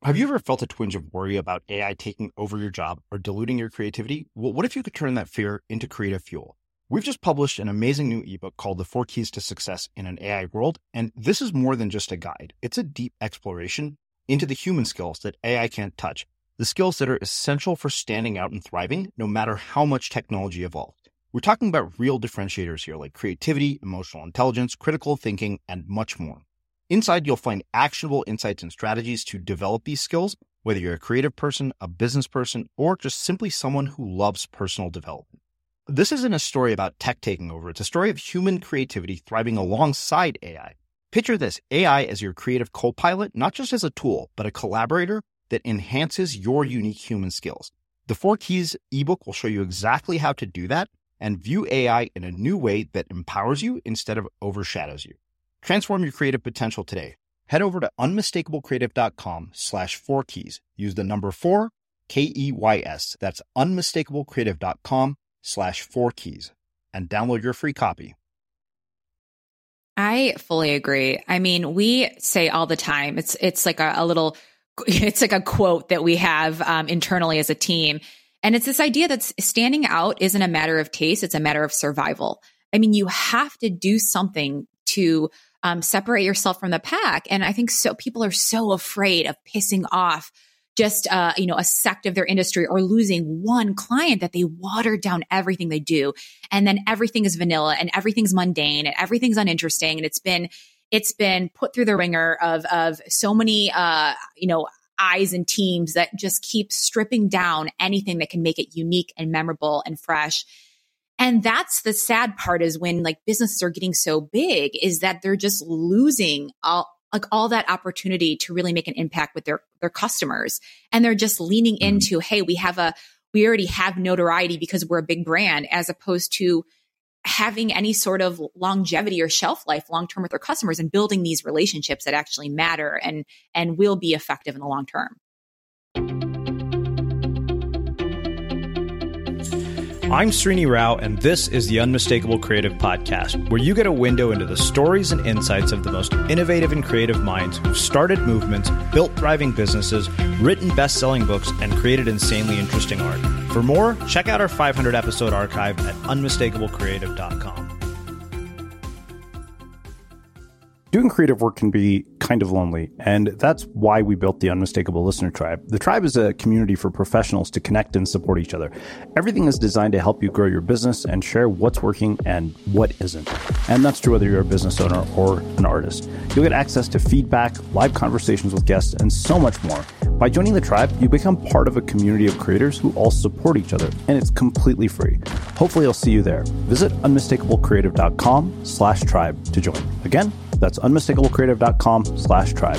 Have you ever felt a twinge of worry about AI taking over your job or diluting your creativity? Well, what if you could turn that fear into creative fuel? We've just published an amazing new ebook called The 4 Keys to Success in an AI World, and this is more than just a guide. It's a deep exploration into the human skills that AI can't touch, the skills that are essential for standing out and thriving, no matter how much technology evolves. We're talking about real differentiators here, like creativity, emotional intelligence, critical thinking, and much more. Inside, you'll find actionable insights and strategies to develop these skills, whether you're a creative person, a business person, or just simply someone who loves personal development. This isn't a story about tech taking over. It's a story of human creativity thriving alongside AI. Picture this, AI as your creative co-pilot, not just as a tool, but a collaborator that enhances your unique human skills. The 4 Keys ebook will show you exactly how to do that and view AI in a new way that empowers you instead of overshadows you. Transform your creative potential today. Head over to unmistakablecreative.com/4keys. Use the number 4, KEYS. That's unmistakablecreative.com/4keys and download your free copy. I fully agree. I mean, we say all the time, it's like a little, it's like a quote that we have internally as a team. And it's this idea that standing out isn't a matter of taste, it's a matter of survival. I mean, you have to do something to separate yourself from the pack. And I think so people are so afraid of pissing off just, a sect of their industry or losing one client that they water down everything they do. And then everything is vanilla and everything's mundane and everything's uninteresting. And it's been put through the ringer of so many, eyes and teams that just keep stripping down anything that can make it unique and memorable and fresh. And that's the sad part, is when like businesses are getting so big, is that they're just losing all that opportunity to really make an impact with their customers. And they're just leaning into, hey, we already have notoriety because we're a big brand, as opposed to having any sort of longevity or shelf life long-term with their customers and building these relationships that actually matter and will be effective in the long term. I'm Srini Rao, and this is the Unmistakable Creative Podcast, where you get a window into the stories and insights of the most innovative and creative minds who've started movements, built thriving businesses, written best-selling books, and created insanely interesting art. For more, check out our 500-episode archive at unmistakablecreative.com. Doing creative work can be kind of lonely, and that's why we built the Unmistakable Listener Tribe. The Tribe is a community for professionals to connect and support each other. Everything is designed to help you grow your business and share what's working and what isn't. And that's true whether you're a business owner or an artist. You'll get access to feedback, live conversations with guests, and so much more. By joining the Tribe, you become part of a community of creators who all support each other, and it's completely free. Hopefully I'll see you there. Visit unmistakablecreative.com/tribe to join. Again, that's unmistakablecreative.com/tribe.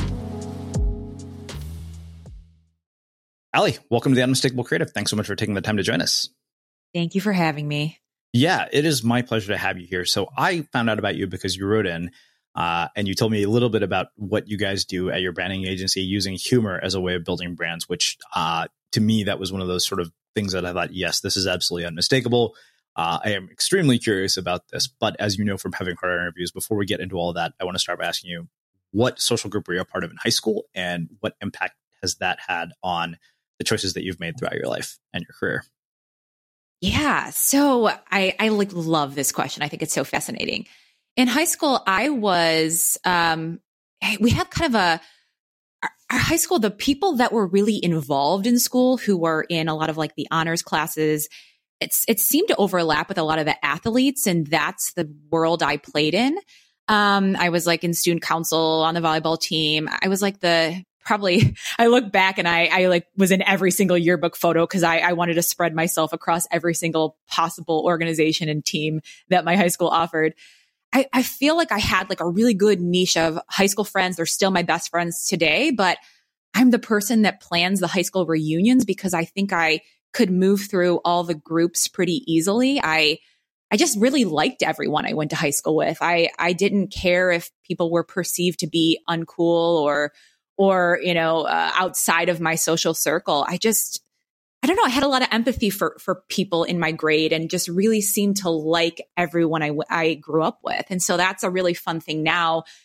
Ali, welcome to the Unmistakable Creative. Thanks so much for taking the time to join us. Thank you for having me. Yeah, it is my pleasure to have you here. So I found out about you because you wrote in and you told me a little bit about what you guys do at your branding agency using humor as a way of building brands, which to me, that was one of those sort of things that I thought, yes, this is absolutely unmistakable. I am extremely curious about this, but as you know from having heard our interviews, before we get into all of that, I want to start by asking you, what social group were you a part of in high school, and what impact has that had on the choices that you've made throughout your life and your career? Yeah, so I love this question. I think it's so fascinating. In high school, I was, we had kind of our high school, the people that were really involved in school, who were in a lot of like the honors classes, it seemed to overlap with a lot of the athletes, and that's the world I played in. I was like in student council on the volleyball team. I was like I look back and I like was in every single yearbook photo because I wanted to spread myself across every single possible organization and team that my high school offered. I feel like I had like a really good niche of high school friends. They're still my best friends today, but I'm the person that plans the high school reunions because I think I could move through all the groups pretty easily. I just really liked everyone I went to high school with. I didn't care if people were perceived to be uncool or outside of my social circle. I don't know. I had a lot of empathy for people in my grade and just really seemed to like everyone I grew up with. And so that's a really fun thing now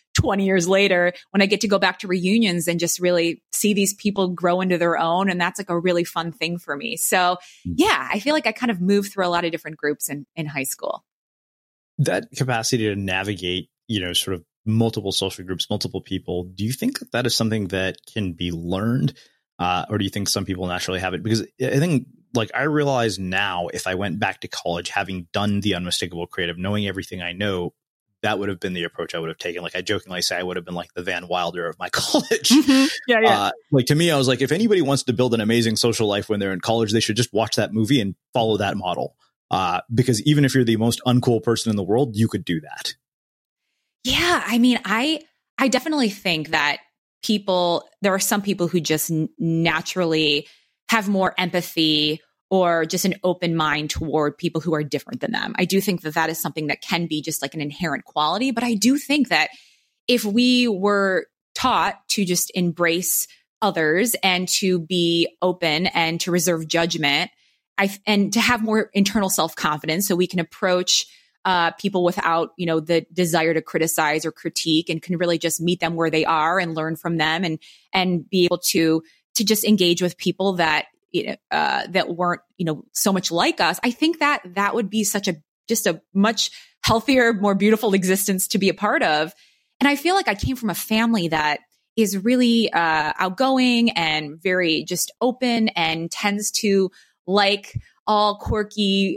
20 years later when I get to go back to reunions and just really see these people grow into their own. And that's like a really fun thing for me. So yeah, I feel like I kind of moved through a lot of different groups in high school. That capacity to navigate, sort of multiple social groups, multiple people, do you think that is something that can be learned? Or do you think some people naturally have it? Because I think, I realize now, if I went back to college, having done the Unmistakable Creative, knowing everything I know, that would have been the approach I would have taken. I jokingly say I would have been like the Van Wilder of my college. Mm-hmm. Yeah. To me, I was like, if anybody wants to build an amazing social life when they're in college, they should just watch that movie and follow that model. Because even if you're the most uncool person in the world, you could do that. Yeah. I mean, I definitely think that there are some people who just naturally have more empathy or just an open mind toward people who are different than them. I do think that is something that can be just like an inherent quality. But I do think that if we were taught to just embrace others and to be open and to reserve judgment, and to have more internal self-confidence so we can approach people without, the desire to criticize or critique, and can really just meet them where they are and learn from them and be able to just engage with people that that weren't, so much like us. I think that would be just a much healthier, more beautiful existence to be a part of. And I feel like I came from a family that is really outgoing and very just open and tends to like all quirky,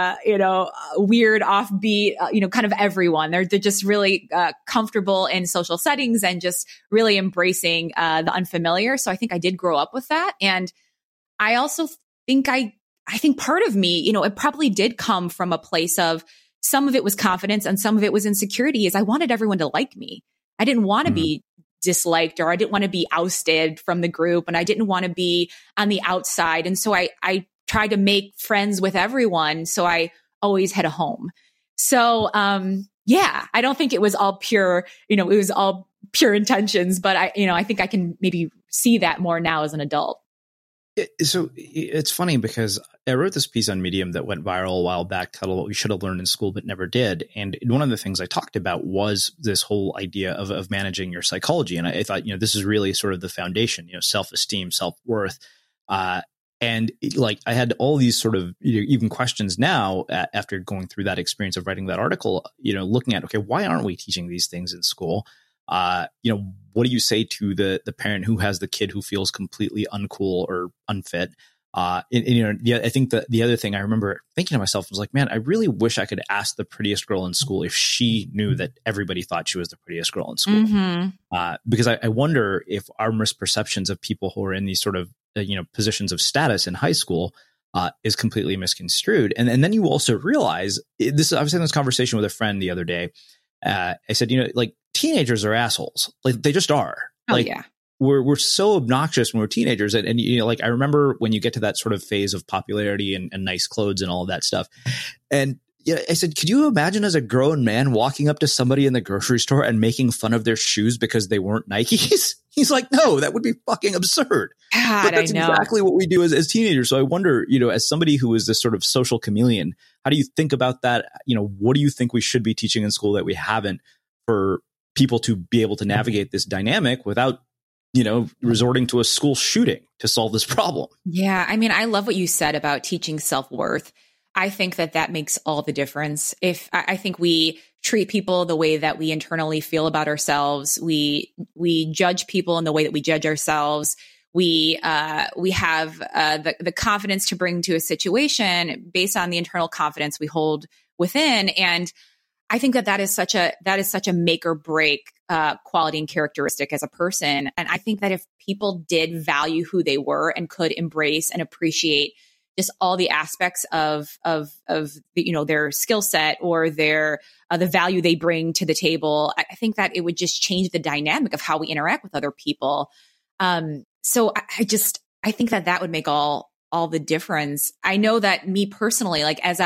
weird, offbeat, kind of everyone. They're just really comfortable in social settings and just really embracing the unfamiliar. So I think I did grow up with that. And I also think I think part of me, it probably did come from a place of, some of it was confidence and some of it was insecurity, is I wanted everyone to like me. I didn't want to be disliked, or I didn't want to be ousted from the group, and I didn't want to be on the outside. And so I tried to make friends with everyone. So I always had a home. So, I don't think it was all pure, it was all pure intentions, but I think I can maybe see that more now as an adult. So it's funny because I wrote this piece on Medium that went viral a while back, titled "What We Should Have Learned in School But Never Did." And one of the things I talked about was this whole idea of managing your psychology. And I thought, this is really sort of the foundation, self-esteem, self-worth. And I had all these sort of even questions now after going through that experience of writing that article, looking at, okay, why aren't we teaching these things in school? What do you say to the parent who has the kid who feels completely uncool or unfit? I think that the other thing I remember thinking to myself was like, man, I really wish I could ask the prettiest girl in school if she knew that everybody thought she was the prettiest girl in school. Mm-hmm. Because I wonder if our misperceptions of people who are in these sort of, positions of status in high school is completely misconstrued. And then you also realize this. I was having this conversation with a friend the other day. I said, teenagers are assholes. They just are. Yeah. We're so obnoxious when we're teenagers. And I remember when you get to that sort of phase of popularity and nice clothes and all of that stuff. And I said, could you imagine as a grown man walking up to somebody in the grocery store and making fun of their shoes because they weren't Nikes? He's like, no, that would be fucking absurd. God, but that's exactly what we do as teenagers. So I wonder, as somebody who is this sort of social chameleon, how do you think about that? What do you think we should be teaching in school that we haven't, for people to be able to navigate this dynamic without, resorting to a school shooting to solve this problem? Yeah. I mean, I love what you said about teaching self-worth. I think that makes all the difference. I think we treat people the way that we internally feel about ourselves. We judge people in the way that we judge ourselves. We have the confidence to bring to a situation based on the internal confidence we hold within. And I think that is such a make or break quality and characteristic as a person. And I think that if people did value who they were and could embrace and appreciate just all the aspects of their skill set or their the value they bring to the table, I think that it would just change the dynamic of how we interact with other people. So I think that would make all the difference. I know that me personally, as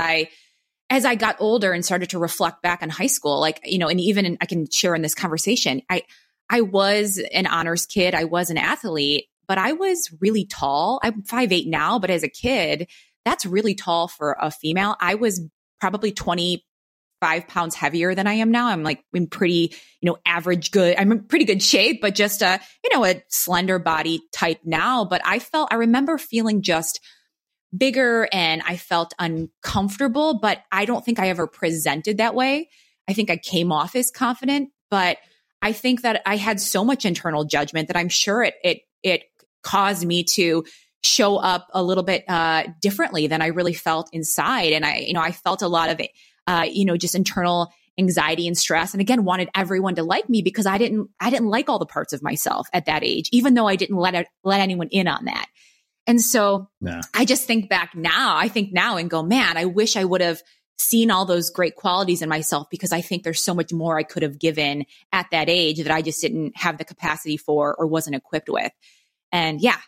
I got older and started to reflect back on high school, and even I can share in this conversation, I was an honors kid. I was an athlete, but I was really tall. I'm 5'8" now, but as a kid, that's really tall for a female. I was probably 25 5 pounds heavier than I am now. I'm like in pretty, average good. I'm in pretty good shape, but just a slender body type now. But I remember feeling just bigger and I felt uncomfortable, but I don't think I ever presented that way. I think I came off as confident, but I think that I had so much internal judgment that I'm sure it caused me to show up a little bit differently than I really felt inside. And I felt a lot of it, just internal anxiety and stress. And again, wanted everyone to like me because I didn't like all the parts of myself at that age, even though I didn't let anyone in on that. And so I just think back now, and go, man, I wish I would have seen all those great qualities in myself, because I think there's so much more I could have given at that age that I just didn't have the capacity for or wasn't equipped with. And yeah.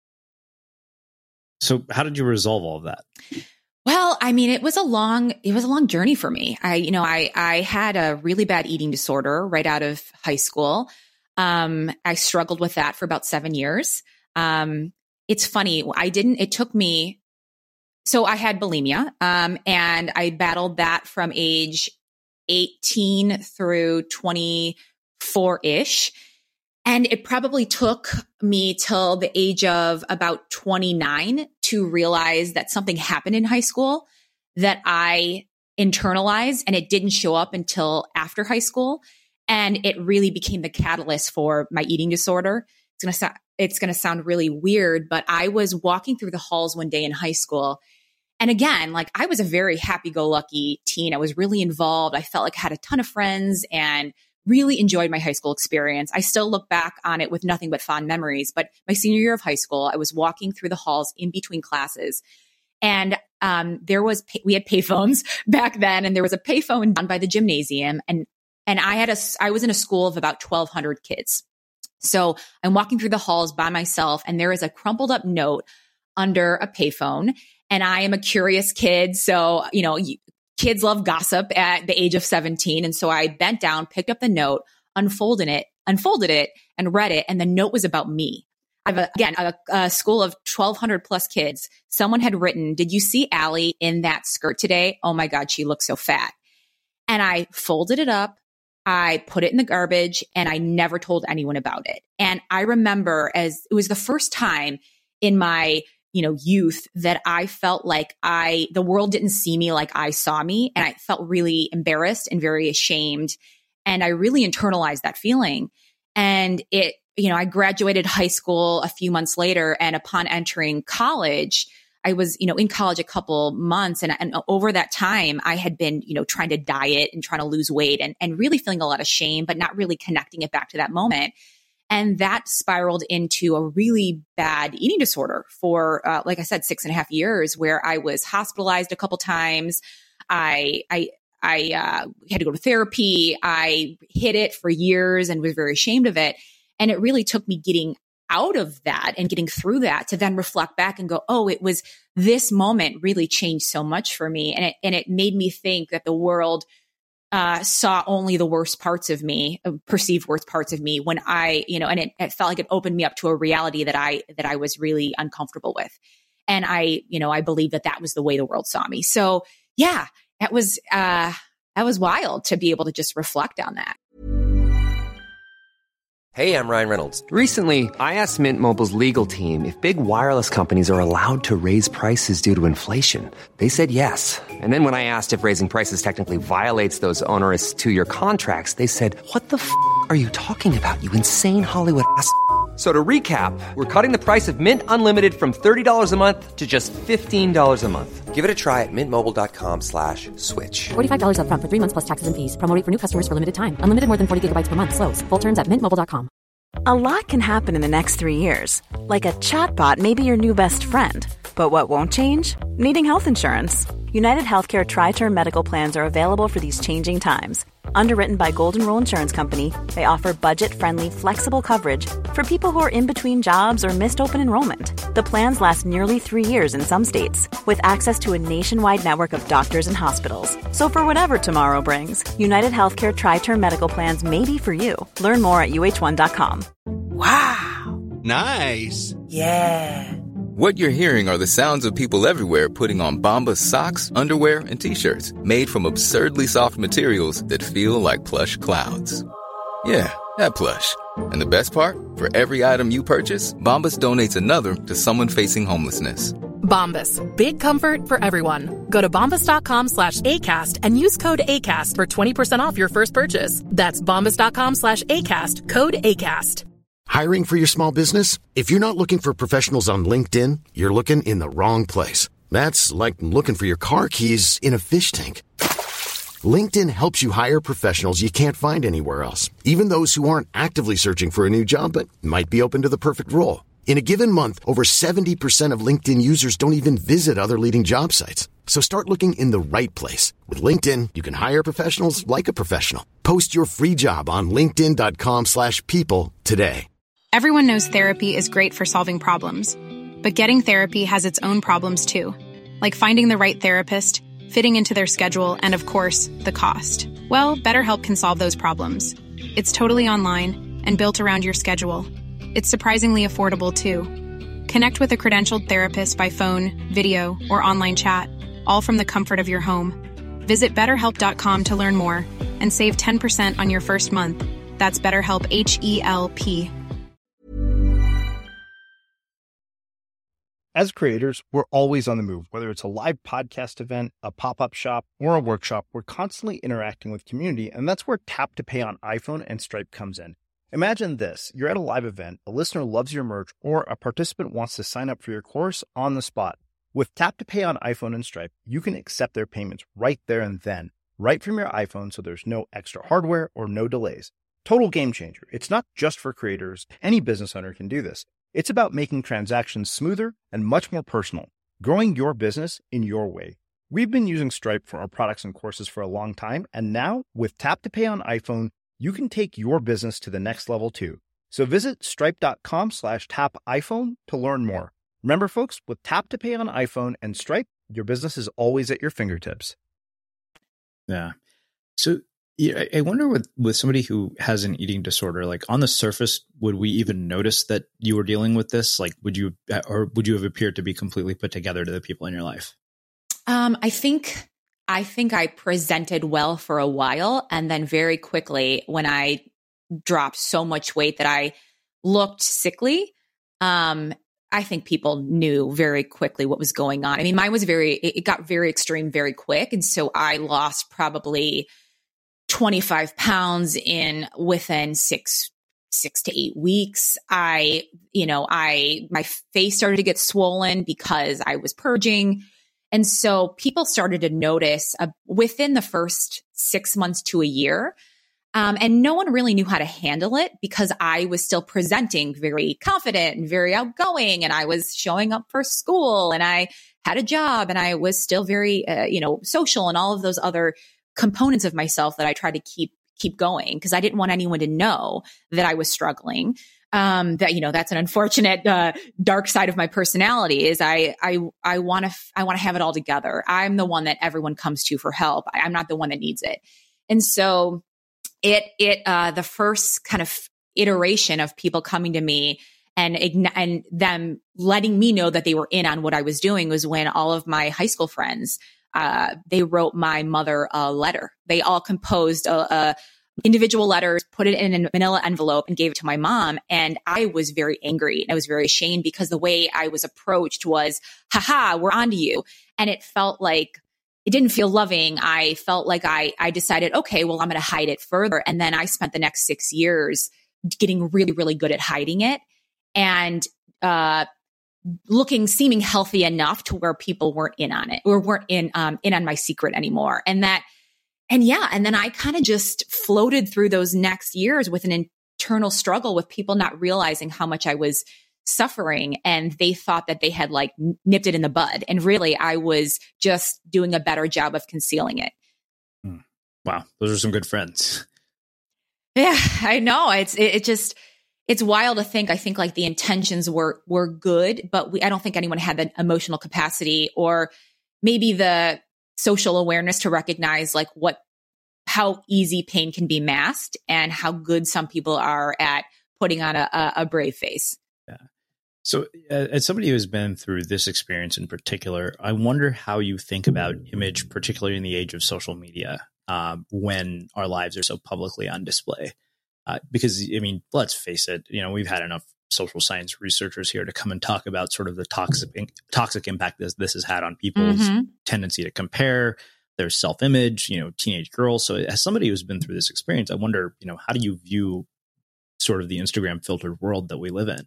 So how did you resolve all of that? Well, I mean, it was a long journey for me. I had a really bad eating disorder right out of high school. I struggled with that for about 7 years. It's funny. So I had bulimia, and I battled that from age 18 through 24-ish. And it probably took me till the age of about 29 to realize that something happened in high school that I internalized, and it didn't show up until after high school. And it really became the catalyst for my eating disorder. It's going to sound really weird, but I was walking through the halls one day in high school. And again, like, I was a very happy-go-lucky teen. I was really involved. I felt like I had a ton of friends and really enjoyed my high school experience. I still look back on it with nothing but fond memories. But my senior year of high school, I was walking through the halls in between classes, and we had payphones back then, and there was a payphone down by the gymnasium, and I was in a school of about 1,200 kids. So I'm walking through the halls by myself, and there is a crumpled up note under a payphone. And I am a curious kid. So, kids love gossip at the age of 17. And so I bent down, picked up the note, unfolded it, and read it. And the note was about me. I have a school of 1,200 plus kids. Someone had written, "Did you see Allie in that skirt today? Oh my God, she looks so fat." And I folded it up. I put it in the garbage, and I never told anyone about it. And I remember, as it was the first time in my youth that I felt like the world didn't see me like I saw me. And I felt really embarrassed and very ashamed. And I really internalized that feeling. And I graduated high school a few months later. And upon entering college, I was, in college a couple months. And over that time, I had been, trying to diet and trying to lose weight and really feeling a lot of shame, but not really connecting it back to that moment. And that spiraled into a really bad eating disorder for, like I said, 6.5 years, where I was hospitalized a couple times. I had to go to therapy. I hid it for years and was very ashamed of it. And it really took me getting out of that and getting through that to then reflect back and go, oh, it was this moment really changed so much for me. And it made me think that the world saw only the worst parts of me, perceived worst parts of me, when and it felt like it opened me up to a reality that I was really uncomfortable with. And I believe that was the way the world saw me. So yeah, that was wild to be able to just reflect on that. Hey, I'm Ryan Reynolds. Recently, I asked Mint Mobile's legal team if big wireless companies are allowed to raise prices due to inflation. They said yes. And then when I asked if raising prices technically violates those onerous 2-year contracts, they said, "What the f*** are you talking about, you insane Hollywood ass f-?" So to recap, we're cutting the price of Mint Unlimited from $30 a month to just $15 a month. Give it a try at mintmobile.com/switch. $45 up front for 3 months plus taxes and fees. Promo rate for new customers for limited time. Unlimited more than 40 gigabytes per month. Slows full terms at mintmobile.com. A lot can happen in the next 3 years. Like a chatbot may be your new best friend. But what won't change? Needing health insurance. United Healthcare Tri-Term Medical Plans are available for these changing times. Underwritten by Golden Rule Insurance Company, they offer budget-friendly, flexible coverage for people who are in between jobs or missed open enrollment. The plans last nearly 3 years in some states, with access to a nationwide network of doctors and hospitals. So for whatever tomorrow brings, United Healthcare Tri-Term Medical Plans may be for you. Learn more at uh1.com. Wow. Nice. Yeah. What you're hearing are the sounds of people everywhere putting on Bombas socks, underwear, and T-shirts made from absurdly soft materials that feel like plush clouds. Yeah, that plush. And the best part? For every item you purchase, Bombas donates another to someone facing homelessness. Bombas. Big comfort for everyone. Go to bombas.com/ACAST and use code ACAST for 20% off your first purchase. That's bombas.com/ACAST. Code ACAST. Hiring for your small business? If you're not looking for professionals on LinkedIn, you're looking in the wrong place. That's like looking for your car keys in a fish tank. LinkedIn helps you hire professionals you can't find anywhere else, even those who aren't actively searching for a new job but might be open to the perfect role. In a given month, over 70% of LinkedIn users don't even visit other leading job sites. So start looking in the right place. With LinkedIn, you can hire professionals like a professional. Post your free job on linkedin.com/people today. Everyone knows therapy is great for solving problems, but getting therapy has its own problems too, like finding the right therapist, fitting into their schedule, and of course, the cost. Well, BetterHelp can solve those problems. It's totally online and built around your schedule. It's surprisingly affordable too. Connect with a credentialed therapist by phone, video, or online chat, all from the comfort of your home. Visit BetterHelp.com to learn more and save 10% on your first month. That's BetterHelp, H-E-L-P. As creators, we're always on the move. Whether it's a live podcast event, a pop-up shop, or a workshop, we're constantly interacting with community, and that's where Tap to Pay on iPhone and Stripe comes in. Imagine this. You're at a live event, a listener loves your merch, or a participant wants to sign up for your course on the spot. With Tap to Pay on iPhone and Stripe, you can accept their payments right there and then, right from your iPhone, so there's no extra hardware or no delays. Total game changer. It's not just for creators. Any business owner can do this. It's about making transactions smoother and much more personal, growing your business in your way. We've been using Stripe for our products and courses for a long time, and now with Tap to Pay on iPhone, you can take your business to the next level too. So visit stripe.com/tapiphone to learn more. Remember, folks, with Tap to Pay on iPhone and Stripe, your business is always at your fingertips. Yeah. So I wonder with somebody who has an eating disorder, like on the surface, would we even notice that you were dealing with this? Like, would you have appeared to be completely put together to the people in your life? I think I presented well for a while. And then very quickly, when I dropped so much weight that I looked sickly, I think people knew very quickly what was going on. I mean, mine was it got very extreme very quick. And so I lost probably 25 pounds within six to 8 weeks. My face started to get swollen because I was purging. And so people started to notice within the first 6 months to a year. And no one really knew how to handle it because I was still presenting very confident and very outgoing. And I was showing up for school and I had a job and I was still very, social and all of those other components of myself that I tried to keep going because I didn't want anyone to know that I was struggling. That's an unfortunate dark side of my personality is I want to have it all together. I'm the one that everyone comes to for help. I'm not the one that needs it. And so the first kind of iteration of people coming to me and them letting me know that they were in on what I was doing was when all of my high school friends, they wrote my mother a letter. They all composed individual letters, put it in a manila envelope and gave it to my mom. And I was very angry and I was very ashamed because the way I was approached was, haha, we're onto you. And it felt like, it didn't feel loving. I felt like I decided, okay, well, I'm going to hide it further. And then I spent the next 6 years getting really, really good at hiding it and seeming healthy enough to where people weren't in on it or weren't in on my secret anymore. And then I kind of just floated through those next years with an internal struggle with people not realizing how much I was suffering. And they thought that they had like nipped it in the bud. And really, I was just doing a better job of concealing it. Wow. Those are some good friends. Yeah, I know. It's wild to think. I think like the intentions were good, but I don't think anyone had the emotional capacity or maybe the social awareness to recognize like how easy pain can be masked and how good some people are at putting on a brave face. Yeah. So as somebody who has been through this experience in particular, I wonder how you think about image, particularly in the age of social media, when our lives are so publicly on display. Because, I mean, let's face it, we've had enough social science researchers here to come and talk about sort of the toxic impact this has had on people's tendency to compare their self-image, teenage girls. So as somebody who's been through this experience, I wonder, how do you view sort of the Instagram filtered world that we live in?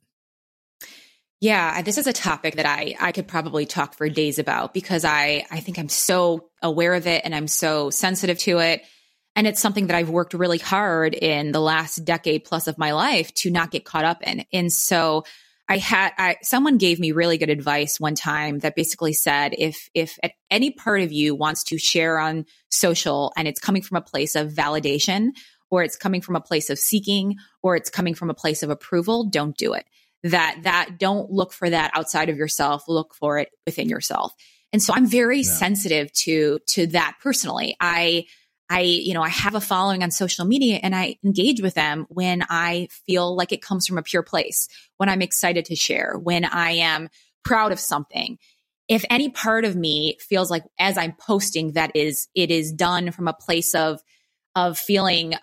Yeah, this is a topic that I could probably talk for days about, because I think I'm so aware of it and I'm so sensitive to it. And it's something that I've worked really hard in the last decade plus of my life to not get caught up in. And so someone gave me really good advice one time that basically said, if at any part of you wants to share on social and it's coming from a place of validation, or it's coming from a place of seeking, or it's coming from a place of approval, don't do it. That don't look for that outside of yourself, look for it within yourself. And so I'm very sensitive to that personally. I have a following on social media and I engage with them when I feel like it comes from a pure place, when I'm excited to share, when I am proud of something. If any part of me feels like as I'm posting that it is done from a place of feeling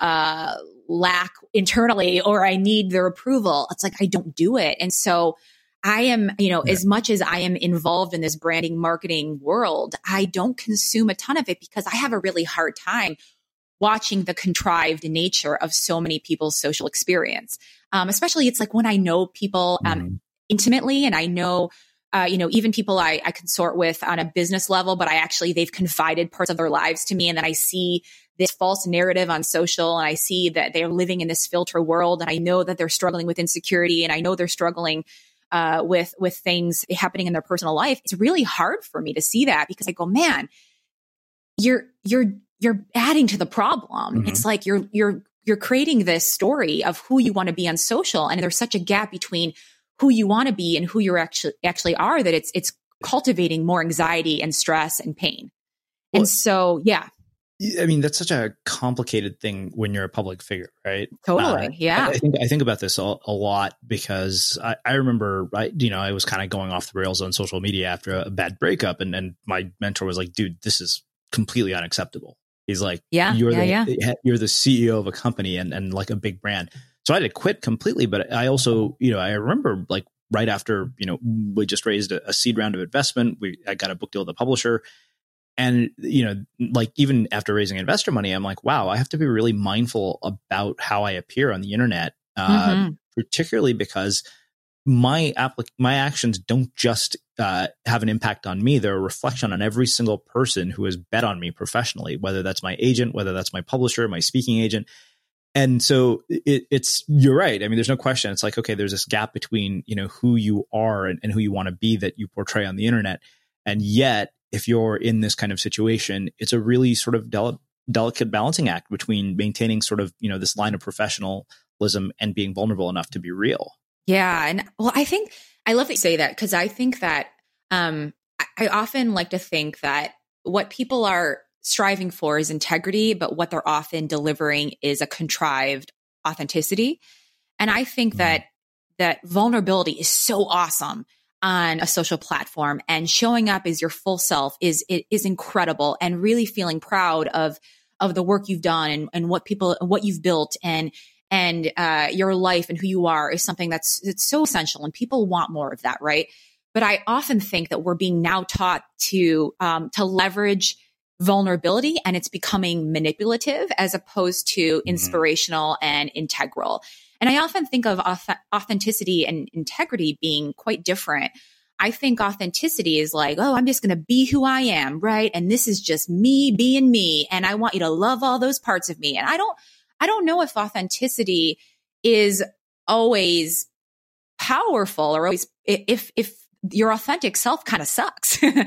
lack internally, or I need their approval, it's like I don't do it. And so I am, as much as I am involved in this branding marketing world, I don't consume a ton of it because I have a really hard time watching the contrived nature of so many people's social experience. Especially it's like when I know people intimately, and I know, even people I consort with on a business level, but they've confided parts of their lives to me. And then I see this false narrative on social, and I see that they're living in this filter world, and I know that they're struggling with insecurity, and I know they're struggling with things happening in their personal life. It's really hard for me to see that, because I go, man, you're adding to the problem. It's like you're creating this story of who you want to be on social, and there's such a gap between who you want to be and who you actually are, that it's cultivating more anxiety and stress and pain. And so, yeah. I mean, that's such a complicated thing when you're a public figure, right? Totally. Yeah. I think about this a lot because I remember, I was kind of going off the rails on social media after a bad breakup. And my mentor was like, dude, this is completely unacceptable. He's like, you're the CEO of a company and like a big brand. So I had to quit completely. But I also, I remember like right after, we just raised a seed round of investment. I got a book deal with a publisher. And, like even after raising investor money, I'm like, wow, I have to be really mindful about how I appear on the internet, particularly because my actions don't just have an impact on me. They're a reflection on every single person who has bet on me professionally, whether that's my agent, whether that's my publisher, my speaking agent. And so you're right. I mean, there's no question. It's like, okay, there's this gap between, who you are and who you want to be that you portray on the internet. And yet, if you're in this kind of situation, it's a really sort of delicate balancing act between maintaining sort of, this line of professionalism and being vulnerable enough to be real. Yeah. And well, I love that you say that, because I think that I often like to think that what people are striving for is integrity, but what they're often delivering is a contrived authenticity. And I think that vulnerability is so awesome on a social platform, and showing up as your full self is incredible, and really feeling proud of the work you've done and what you've built and your life and who you are is something it's so essential, and people want more of that, right? But I often think that we're being now taught to leverage vulnerability, and it's becoming manipulative as opposed to inspirational and integral. And I often think of authenticity and integrity being quite different. I think authenticity is like, oh, I'm just going to be who I am, right? And this is just me being me, and I want you to love all those parts of me. And I don't know if authenticity is always powerful, or always if your authentic self kind of sucks. And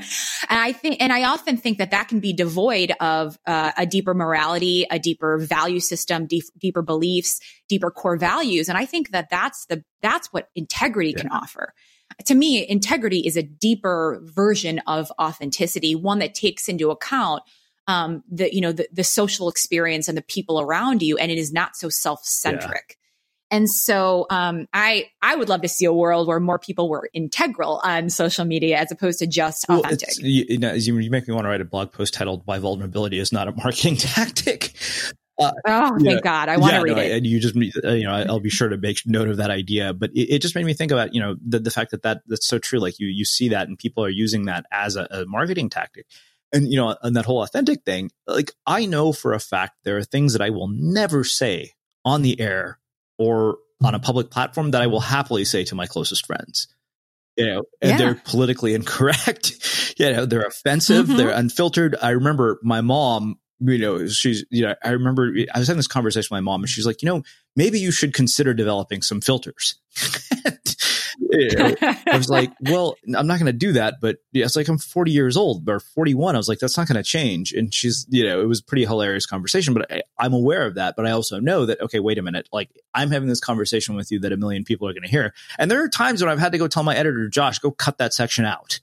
I often think that can be devoid of a deeper morality, a deeper value system, deeper beliefs, deeper core values. And I think that's what integrity can offer. To me, integrity is a deeper version of authenticity, one that takes into account the social experience and the people around you, and it is not so self-centric. And so I would love to see a world where more people were integral on social media as opposed to just authentic. You make me want to write a blog post titled "Why Vulnerability is Not a Marketing Tactic." Thank God. I want to read it. And you just, I'll be sure to make note of that idea. But it just made me think about, the fact that's so true. Like you see that and people are using that as a marketing tactic. And, on that whole authentic thing, like I know for a fact there are things that I will never say on the air or on a public platform that I will happily say to my closest friends. And they're politically incorrect. They're offensive. They're unfiltered. I remember my mom, I remember I was having this conversation with my mom and she's like, maybe you should consider developing some filters. I was like, well, I'm not going to do that. But it's like, I'm 40 years old or 41. I was like, that's not going to change. And she's, it was a pretty hilarious conversation, but I'm aware of that. But I also know that, okay, wait a minute. Like I'm having this conversation with you that a million people are going to hear. And there are times when I've had to go tell my editor, Josh, go cut that section out.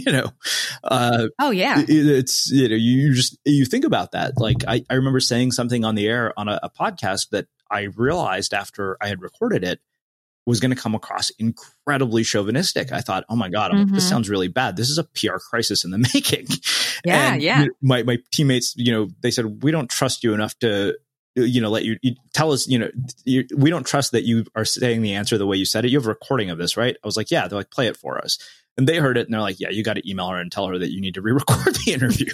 Oh yeah. It's, you think about that. Like I remember saying something on the air on a podcast that I realized after I had recorded it was going to come across incredibly chauvinistic. I thought, oh my God, this sounds really bad. This is a PR crisis in the making. My teammates, they said, we don't trust you enough to, let you tell us, we don't trust that you are saying the answer the way you said it. You have a recording of this, right? I was like, yeah. They're like, play it for us. And they heard it and they're like, yeah, you got to email her and tell her that you need to re-record the interview.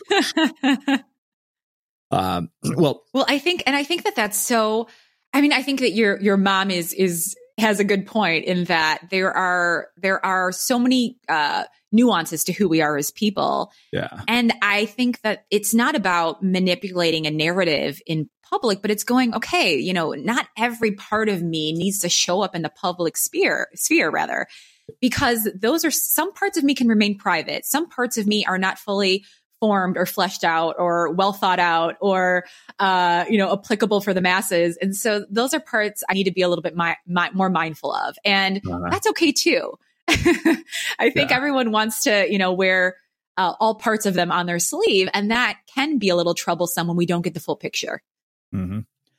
I think that's so, I think that your mom has a good point in that there are so many nuances to who we are as people. Yeah. And I think that it's not about manipulating a narrative in public, but it's going, okay, not every part of me needs to show up in the public sphere rather. Because those are some parts of me can remain private. Some parts of me are not fully formed or fleshed out or well thought out or, applicable for the masses. And so those are parts I need to be a little bit more mindful of. And that's okay too. I think everyone wants to, wear all parts of them on their sleeve. And that can be a little troublesome when we don't get the full picture. Mm-hmm.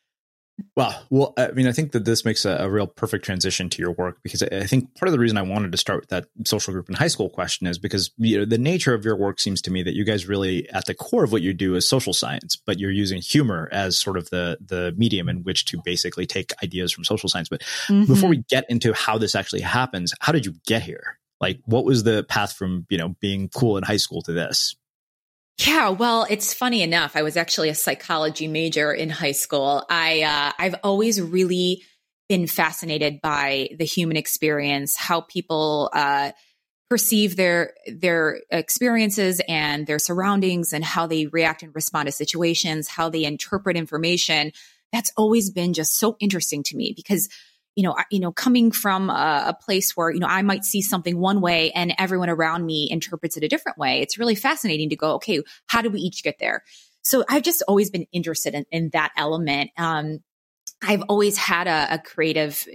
Well, I think that this makes a real perfect transition to your work, because I think part of the reason I wanted to start with that social group in high school question is because, the nature of your work seems to me that you guys really at the core of what you do is social science, but you're using humor as sort of the medium in which to basically take ideas from social science. But before we get into how this actually happens, how did you get here? Like, what was the path from, being cool in high school to this? Yeah, well, it's funny enough. I was actually a psychology major in high school. I've always really been fascinated by the human experience, how people perceive their experiences and their surroundings, and how they react and respond to situations, how they interpret information. That's always been just so interesting to me because coming from a place where, I might see something one way and everyone around me interprets it a different way. It's really fascinating to go, okay, how do we each get there? So I've just always been interested in that element. I've always had a creative,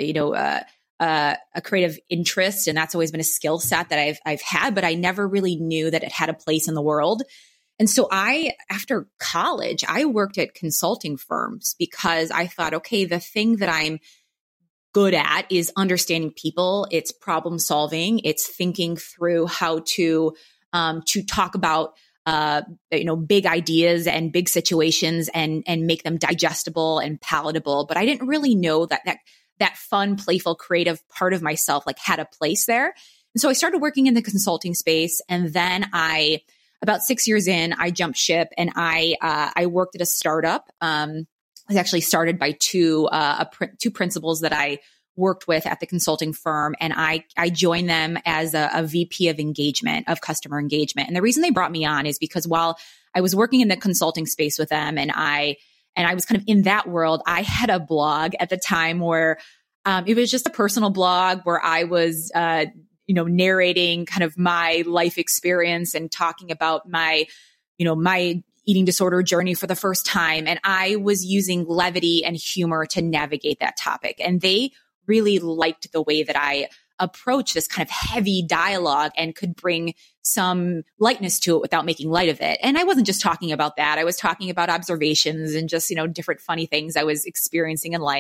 a creative interest, and that's always been a skill set that I've had, but I never really knew that it had a place in the world. And so after college, I worked at consulting firms because I thought, okay, the thing that I'm good at is understanding people. It's problem solving. It's thinking through how to talk about, big ideas and big situations and make them digestible and palatable. But I didn't really know that fun, playful, creative part of myself had a place there. And so I started working in the consulting space. And then about 6 years in, I jumped ship and I worked at a startup. It was actually started by two principals that I worked with at the consulting firm. And I joined them as a VP of engagement, of customer engagement. And the reason they brought me on is because while I was working in the consulting space with them and I was kind of in that world, I had a blog at the time where it was just a personal blog where I was, narrating kind of my life experience and talking about my eating disorder journey for the first time. And I was using levity and humor to navigate that topic. And they really liked the way that I approach this kind of heavy dialogue and could bring some lightness to it without making light of it. And I wasn't just talking about that. I was talking about observations and just, different funny things I was experiencing in life.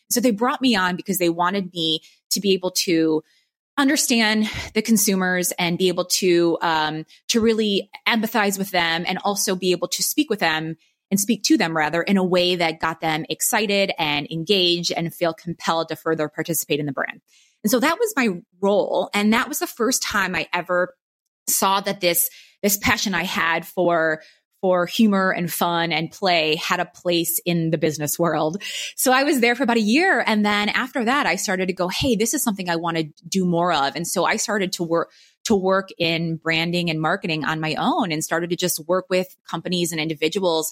So they brought me on because they wanted me to be able to understand the consumers and be able to really empathize with them, and also be able to speak with them and speak to them rather in a way that got them excited and engaged and feel compelled to further participate in the brand. And so that was my role. And that was the first time I ever saw that this passion I had for humor and fun and play had a place in the business world. So I was there for about a year. And then after that, I started to go, hey, this is something I want to do more of. And so I started to work in branding and marketing on my own, and started to just work with companies and individuals,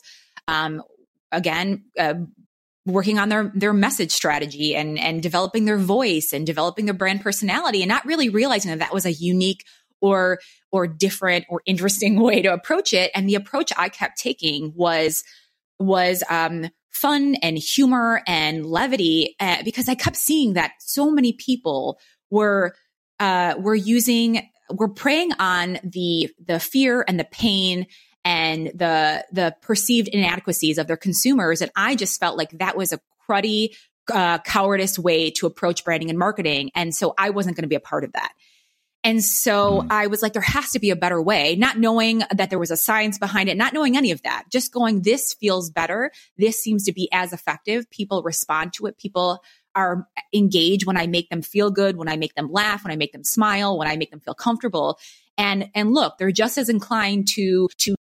working on their message strategy and developing their voice and developing their brand personality, and not really realizing that was a unique or different or interesting way to approach it. And the approach I kept taking was fun and humor and levity, because I kept seeing that so many people were preying on the fear and the pain and the perceived inadequacies of their consumers. And I just felt like that was a cruddy, cowardice way to approach branding and marketing. And so I wasn't going to be a part of that. And so I was like, there has to be a better way, not knowing that there was a science behind it, not knowing any of that, just going, this feels better. This seems to be as effective. People respond to it. People are engaged when I make them feel good, when I make them laugh, when I make them smile, when I make them feel comfortable. And look, they're just as inclined to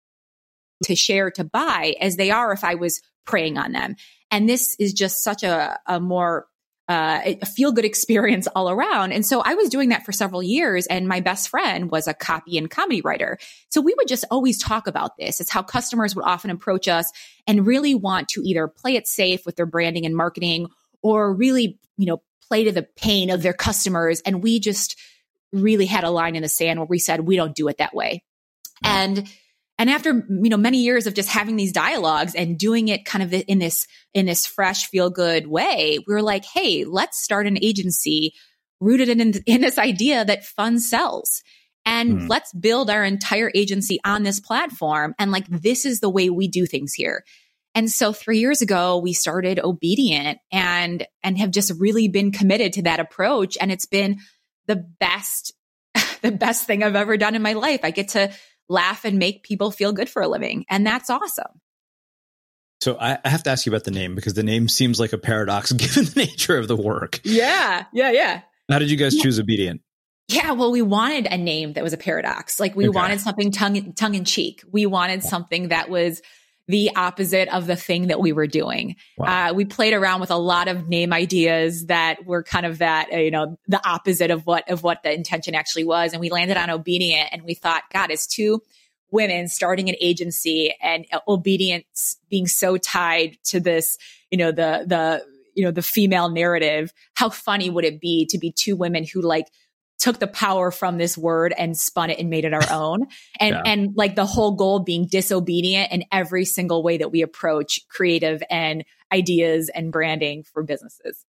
share, to buy, as they are if I was preying on them. And this is just such a more a feel-good experience all around. And so I was doing that for several years. And my best friend was a copy and comedy writer. So we would just always talk about this. It's how customers would often approach us and really want to either play it safe with their branding and marketing, or really, play to the pain of their customers. And we just really had a line in the sand where we said, we don't do it that way. And after, many years of just having these dialogues and doing it kind of in this fresh, feel good way, we were like, hey, let's start an agency rooted in this idea that fun sells. And let's build our entire agency on this platform. And this is the way we do things here. And so 3 years ago, we started Obedient and have just really been committed to that approach. And it's been the best thing I've ever done in my life. I get to laugh and make people feel good for a living. And that's awesome. So I have to ask you about the name, because the name seems like a paradox given the nature of the work. Yeah. How did you guys choose Obedient? Yeah, well, we wanted a name that was a paradox. We wanted something tongue in cheek. We wanted something that was the opposite of the thing that we were doing. Wow. We played around with a lot of name ideas that were kind of that, the opposite of what the intention actually was. And we landed on Obedient, and we thought, God, as two women starting an agency and obedience being so tied to this, the female narrative, how funny would it be to be two women who took the power from this word and spun it and made it our own. And the whole goal being disobedient in every single way that we approach creative and ideas and branding for businesses.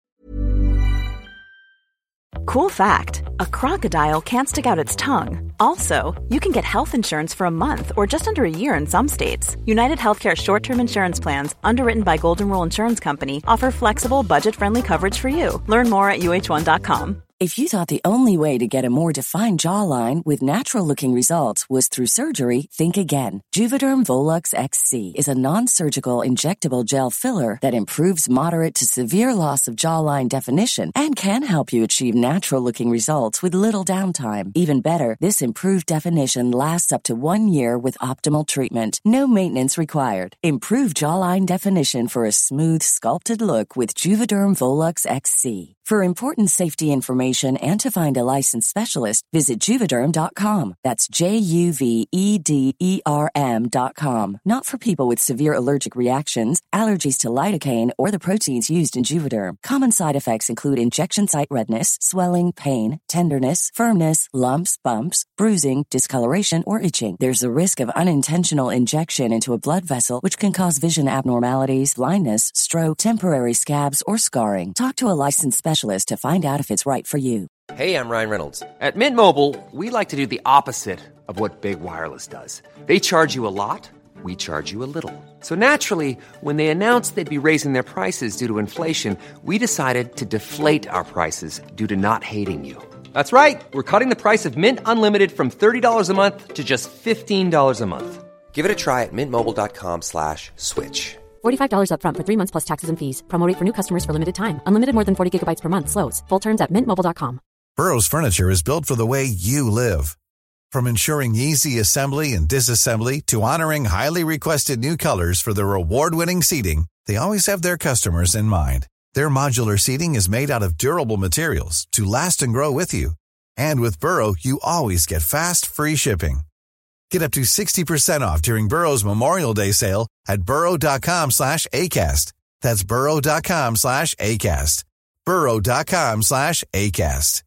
Cool fact, a crocodile can't stick out its tongue. Also, you can get health insurance for a month or just under a year in some states. United Healthcare short-term insurance plans, underwritten by Golden Rule Insurance Company, offer flexible, budget-friendly coverage for you. Learn more at uh1.com. If you thought the only way to get a more defined jawline with natural-looking results was through surgery, think again. Juvederm Volux XC is a non-surgical injectable gel filler that improves moderate to severe loss of jawline definition and can help you achieve natural-looking results with little downtime. Even better, this improved definition lasts up to 1 year with optimal treatment. No maintenance required. Improve jawline definition for a smooth, sculpted look with Juvederm Volux XC. For important safety information and to find a licensed specialist, visit Juvederm.com. That's Juvederm.com. Not for people with severe allergic reactions, allergies to lidocaine, or the proteins used in Juvederm. Common side effects include injection site redness, swelling, pain, tenderness, firmness, lumps, bumps, bruising, discoloration, or itching. There's a risk of unintentional injection into a blood vessel, which can cause vision abnormalities, blindness, stroke, temporary scabs, or scarring. Talk to a licensed specialist to find out if it's right for you. Hey, I'm Ryan Reynolds. At Mint Mobile, we like to do the opposite of what Big Wireless does. They charge you a lot. we charge you a little. So naturally, when they announced they'd be raising their prices due to inflation, we decided to deflate our prices due to not hating you. That's right. We're cutting the price of Mint Unlimited from $30 a month to just $15 a month. Give it a try at mintmobile.com/switch. $45 up front for 3 months plus taxes and fees. Promo rate for new customers for limited time. Unlimited more than 40 gigabytes per month. Slows full terms at mintmobile.com. Burrow's furniture is built for the way you live. From ensuring easy assembly and disassembly to honoring highly requested new colors for their award-winning seating, they always have their customers in mind. Their modular seating is made out of durable materials to last and grow with you. And with Burrow, you always get fast, free shipping. Get up to 60% off during Burrow's Memorial Day sale at burrow.com/ACAST. That's burrow.com/ACAST. burrow.com/ACAST.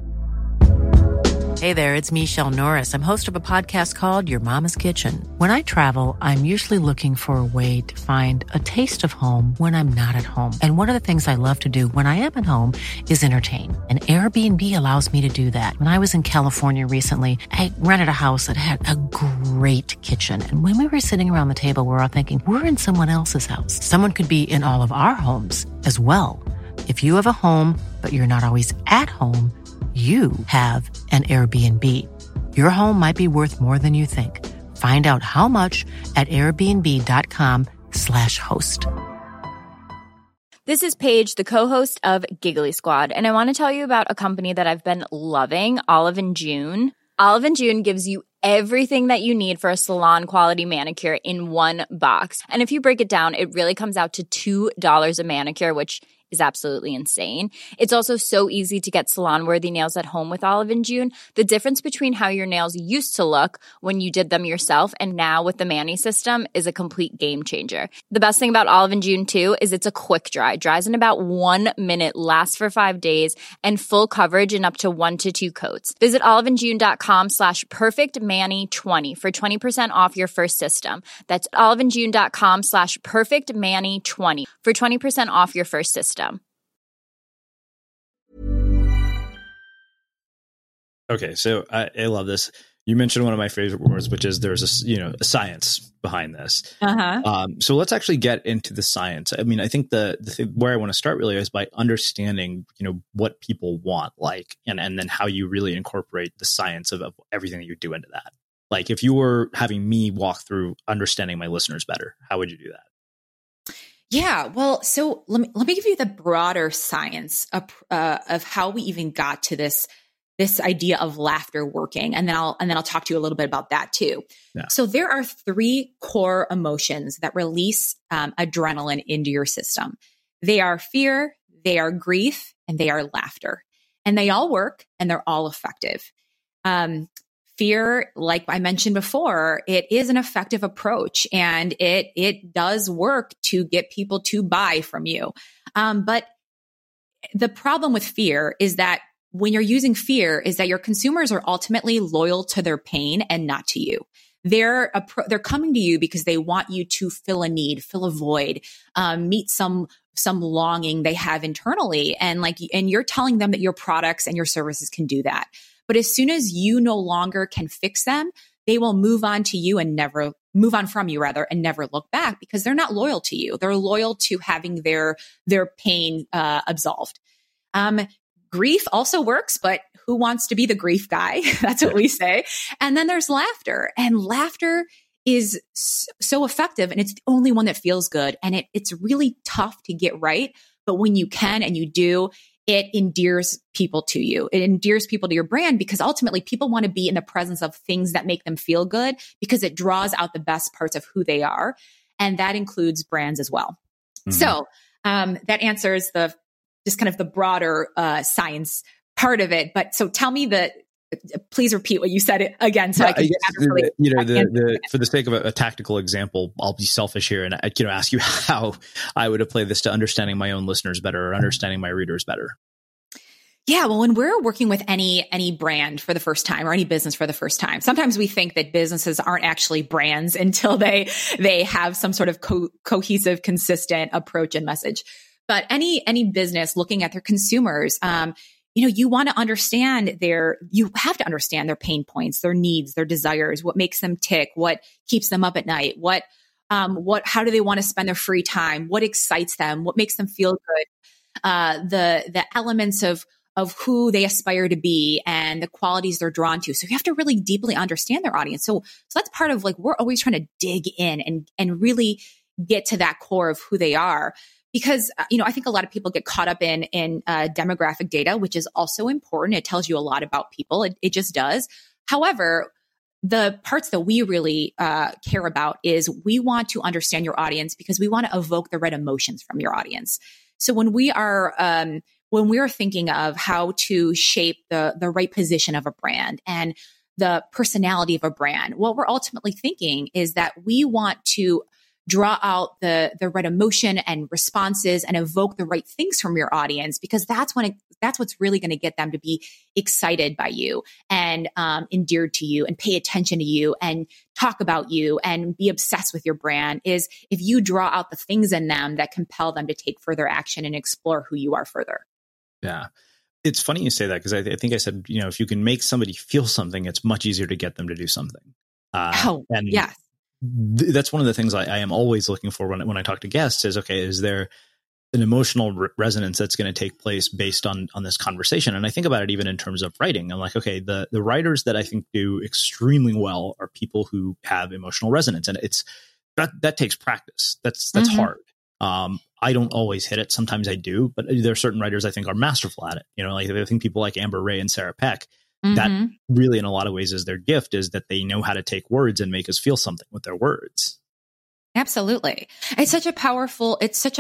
Hey there, it's Michelle Norris. I'm host of a podcast called Your Mama's Kitchen. When I travel, I'm usually looking for a way to find a taste of home when I'm not at home. And one of the things I love to do when I am at home is entertain. And Airbnb allows me to do that. When I was in California recently, I rented a house that had a great kitchen. And when we were sitting around the table, we were all thinking, we're in someone else's house. Someone could be in all of our homes as well. If you have a home, but you're not always at home, you have an Airbnb. Your home might be worth more than you think. Find out how much at airbnb.com/host. This is Paige, the co-host of Giggly Squad, and I want to tell you about a company that I've been loving, Olive & June. Olive & June gives you everything that you need for a salon-quality manicure in one box. And if you break it down, it really comes out to $2 a manicure, which is absolutely insane. It's also so easy to get salon-worthy nails at home with Olive & June. The difference between how your nails used to look when you did them yourself and now with the Mani system is a complete game changer. The best thing about Olive & June, too, is it's a quick dry. Dries in about 1 minute, lasts for 5 days, and full coverage in up to 1 to 2 coats. Visit oliveandjune.com/perfectmani20 for 20% off your first system. That's oliveandjune.com/perfectmani20 for 20% off your first system. Okay, so I love this. You mentioned one of my favorite words, which is there's a science behind this. So let's actually get into the science. I mean, I think where I want to start really is by understanding, what people want, and then how you really incorporate the science of everything that you do into that. Like, if you were having me walk through understanding my listeners better, how would you do that? Yeah, well, so let me give you the broader science of how we even got to this idea of laughter working, and then I'll talk to you a little bit about that too. Yeah. So there are 3 core emotions that release adrenaline into your system. They are fear, they are grief, and they are laughter, and they all work and they're all effective. Fear, like I mentioned before, it is an effective approach and it does work to get people to buy from you. But the problem with fear is that when you're using fear is that your consumers are ultimately loyal to their pain and not to you. They're coming to you because they want you to fill a need, fill a void, meet some longing they have internally. And you're telling them that your products and your services can do that. But as soon as you no longer can fix them, they will move on from you and never look back because they're not loyal to you. They're loyal to having their pain absolved. Grief also works, but who wants to be the grief guy? That's what we say. And then there's laughter, and laughter is so effective, and it's the only one that feels good. And it's really tough to get right, but when you can and you do, it endears people to you. It endears people to your brand because ultimately people want to be in the presence of things that make them feel good because it draws out the best parts of who they are. And that includes brands as well. Mm-hmm. So that answers just kind of the broader science part of it. But so tell me please repeat what you said again. So I can for the sake of a tactical example, I'll be selfish here and ask you how I would apply this to understanding my own listeners better or understanding my readers better. Yeah, well, when we're working with any brand for the first time or any business for the first time, sometimes we think that businesses aren't actually brands until they have some sort of cohesive, consistent approach and message. But any business looking at their consumers, you want to understand you have to understand their pain points, their needs, their desires, what makes them tick, what keeps them up at night, how do they want to spend their free time, what excites them, what makes them feel good, the elements of who they aspire to be and the qualities they're drawn to. So you have to really deeply understand their audience. So that's part of we're always trying to dig in and really get to that core of who they are. Because, I think a lot of people get caught up in demographic data, which is also important. It tells you a lot about people. It just does. However, the parts that we really care about is we want to understand your audience because we want to evoke the right emotions from your audience. So when we are thinking of how to shape the right position of a brand and the personality of a brand, what we're ultimately thinking is that we want to draw out the right emotion and responses and evoke the right things from your audience, because that's what's really going to get them to be excited by you and endeared to you and pay attention to you and talk about you and be obsessed with your brand, is if you draw out the things in them that compel them to take further action and explore who you are further. Yeah. It's funny you say that, because I think I said, if you can make somebody feel something, it's much easier to get them to do something. Yes. That's one of the things I am always looking for when I talk to guests is, okay, is there an emotional resonance that's going to take place based on this conversation? And I think about it even in terms of writing. I'm like, okay, the writers that I think do extremely well are people who have emotional resonance. And it's that takes practice. That's hard. I don't always hit it. Sometimes I do, but there are certain writers I think are masterful at it. I think people like Amber Ray and Sarah Peck, that really in a lot of ways is their gift, is that they know how to take words and make us feel something with their words. Absolutely. It's such a powerful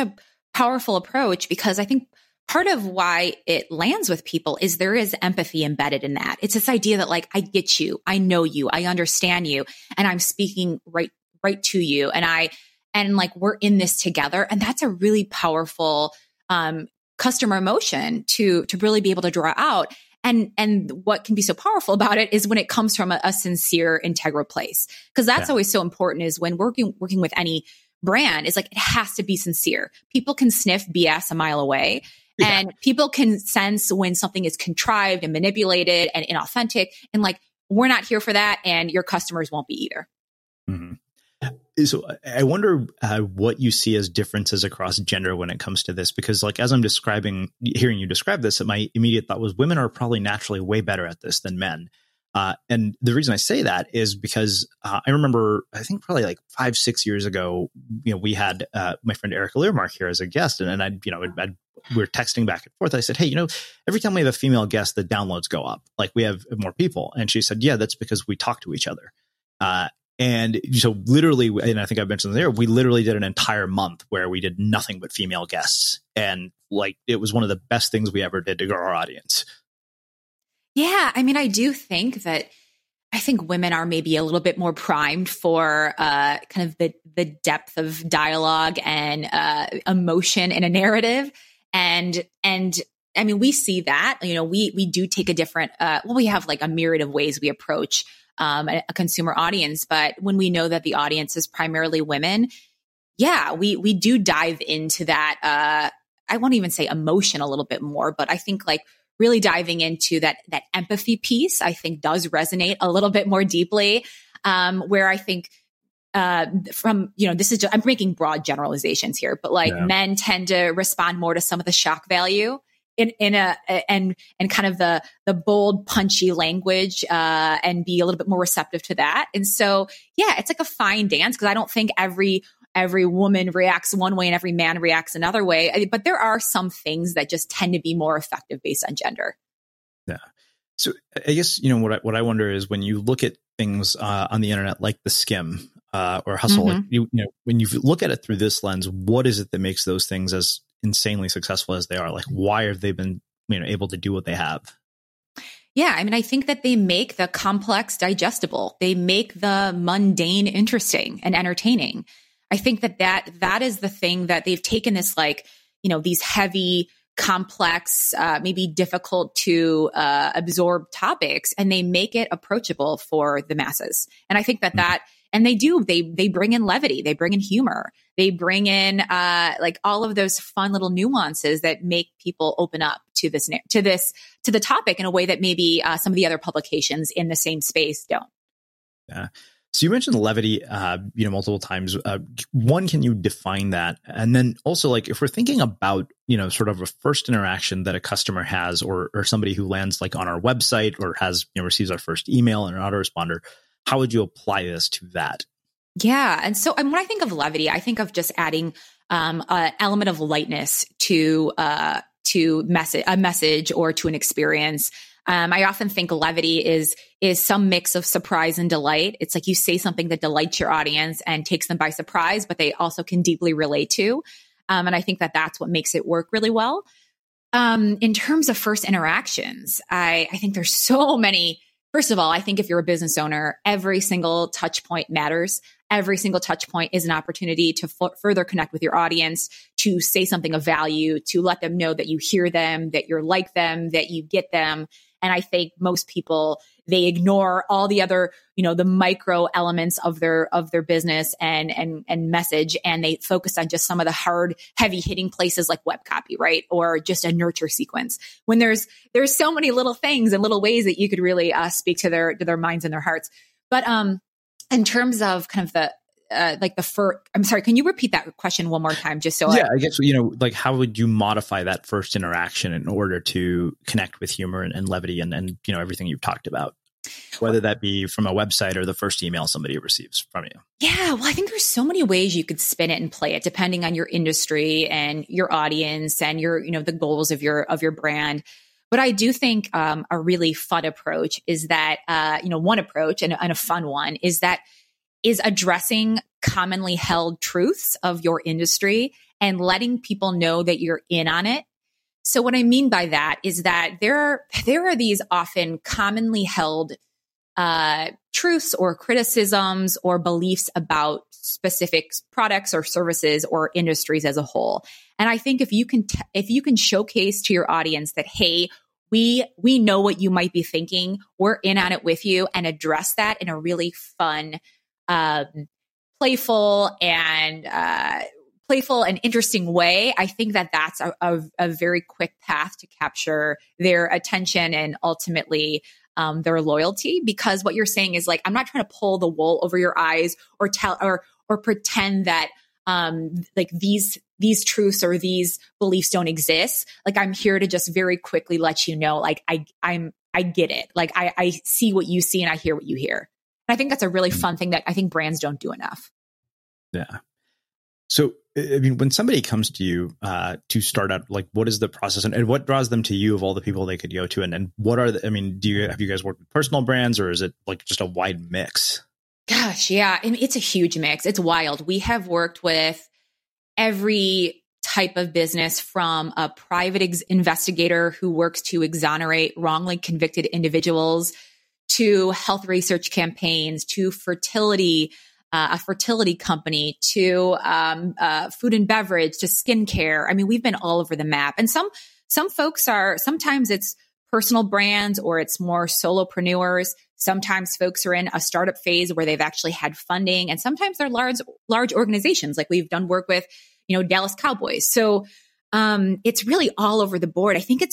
approach, because I think part of why it lands with people is there is empathy embedded in that. It's this idea that I get you, I know you, I understand you, and I'm speaking right to you. And we're in this together. And that's a really powerful customer emotion to really be able to draw out. And what can be so powerful about it is when it comes from a sincere, integral place. Because that's always so important, is when working with any brand, is it has to be sincere. People can sniff BS a mile away. Yeah. And people can sense when something is contrived and manipulated and inauthentic. And we're not here for that. And your customers won't be either. Mm-hmm. So I wonder what you see as differences across gender when it comes to this, because as I'm hearing you describe this, my immediate thought was women are probably naturally way better at this than men. And the reason I say that is because I remember, I think probably 5-6 years ago, we had my friend Erica Learmark here as a guest, and we were texting back and forth. I said, hey, every time we have a female guest, the downloads go up. We have more people. And she said, yeah, that's because we talk to each other. And so literally, and I think I mentioned there, we literally did an entire month where we did nothing but female guests. And it was one of the best things we ever did to grow our audience. Yeah. I mean, I think women are maybe a little bit more primed for kind of the depth of dialogue and emotion in a narrative. And I mean, we see that, we do take a different, we have a myriad of ways we approach a consumer audience. But when we know that the audience is primarily women, we do dive into that. I won't even say emotion a little bit more, but I think really diving into that empathy piece, I think does resonate a little bit more deeply. Where I think this is I'm making broad generalizations here, but men tend to respond more to some of the shock value and kind of the bold, punchy language, and be a little bit more receptive to that. And so, it's a fine dance, because I don't think every woman reacts one way and every man reacts another way. But there are some things that just tend to be more effective based on gender. Yeah. So I guess, what I wonder is, when you look at things on the internet like the Skim or Hustle, when you look at it through this lens, what is it that makes those things as insanely successful as they are? Why have they been able to do what they have? Yeah, I mean, I think that they make the complex digestible. They make the mundane interesting and entertaining. I think that is the thing that they've taken this these heavy complex, maybe difficult to absorb topics, and they make it approachable for the masses. And I think that and they bring in levity, they bring in humor, they bring in like all of those fun little nuances that make people open up to the topic in a way that maybe some of the other publications in the same space don't. Yeah. So you mentioned levity, multiple times. One, can you define that? And then also, like, if we're thinking about, sort of a first interaction that a customer has, or somebody who lands like on our website or has, receives our first email and an autoresponder, how would you apply this to that? Yeah. And so when I think of levity, I think of just adding an element of lightness to a message or to an experience. I often think levity is some mix of surprise and delight. It's like you say something that delights your audience and takes them by surprise, but they also can deeply relate to. And I think that that's what makes it work really well. In terms of first interactions, I think there's so many. First of all, I think if you're a business owner, every single touch point matters. Every single touch point is an opportunity to further connect with your audience, to say something of value, to let them know that you hear them, that you're like them, that you get them. And I think most people, they ignore all the other, the micro elements of their business and message, and they focus on just some of the hard, heavy hitting places like web copy, right? Or just a nurture sequence. When there's so many little things and little ways that you could really speak to their minds and their hearts. But in terms of kind of I'm sorry, can you repeat that question one more time? Just so I guess, like, how would you modify that first interaction in order to connect with humor and levity and everything you've talked about, whether that be from a website or the first email somebody receives from you? Yeah, well, I think there's so many ways you could spin it and play it depending on your industry and your audience and your, the goals of your brand. But I do think a really fun approach is that, one approach and a fun one is addressing commonly held truths of your industry and letting people know that you're in on it. So what I mean by that is that there are these often commonly held truths or criticisms or beliefs about specific products or services or industries as a whole. And I think if you can showcase to your audience that, hey, we know what you might be thinking, we're in on it with you, and address that in a really fun, playful and interesting way, I think that that's a very quick path to capture their attention and ultimately their loyalty. Because what you're saying is like, I'm not trying to pull the wool over your eyes or pretend that like these truths or these beliefs don't exist. Like, I'm here to just very quickly let you know, like I get it. Like I see what you see and I hear what you hear. I think that's a really fun thing that I think brands don't do enough. Yeah. So, I mean, when somebody comes to you to start out, like, what is the process and what draws them to you of all the people they could go to? And what are have you guys worked with personal brands, or is it like just a wide mix? Gosh, yeah. I mean, it's a huge mix. It's wild. We have worked with every type of business, from a private investigator who works to exonerate wrongly convicted individuals, to health research campaigns, to a fertility company, to food and beverage, to skincare. I mean, we've been all over the map. And some folks sometimes it's personal brands or it's more solopreneurs. Sometimes folks are in a startup phase where they've actually had funding. And sometimes they're large organizations. Like we've done work with, Dallas Cowboys. So it's really all over the board. I think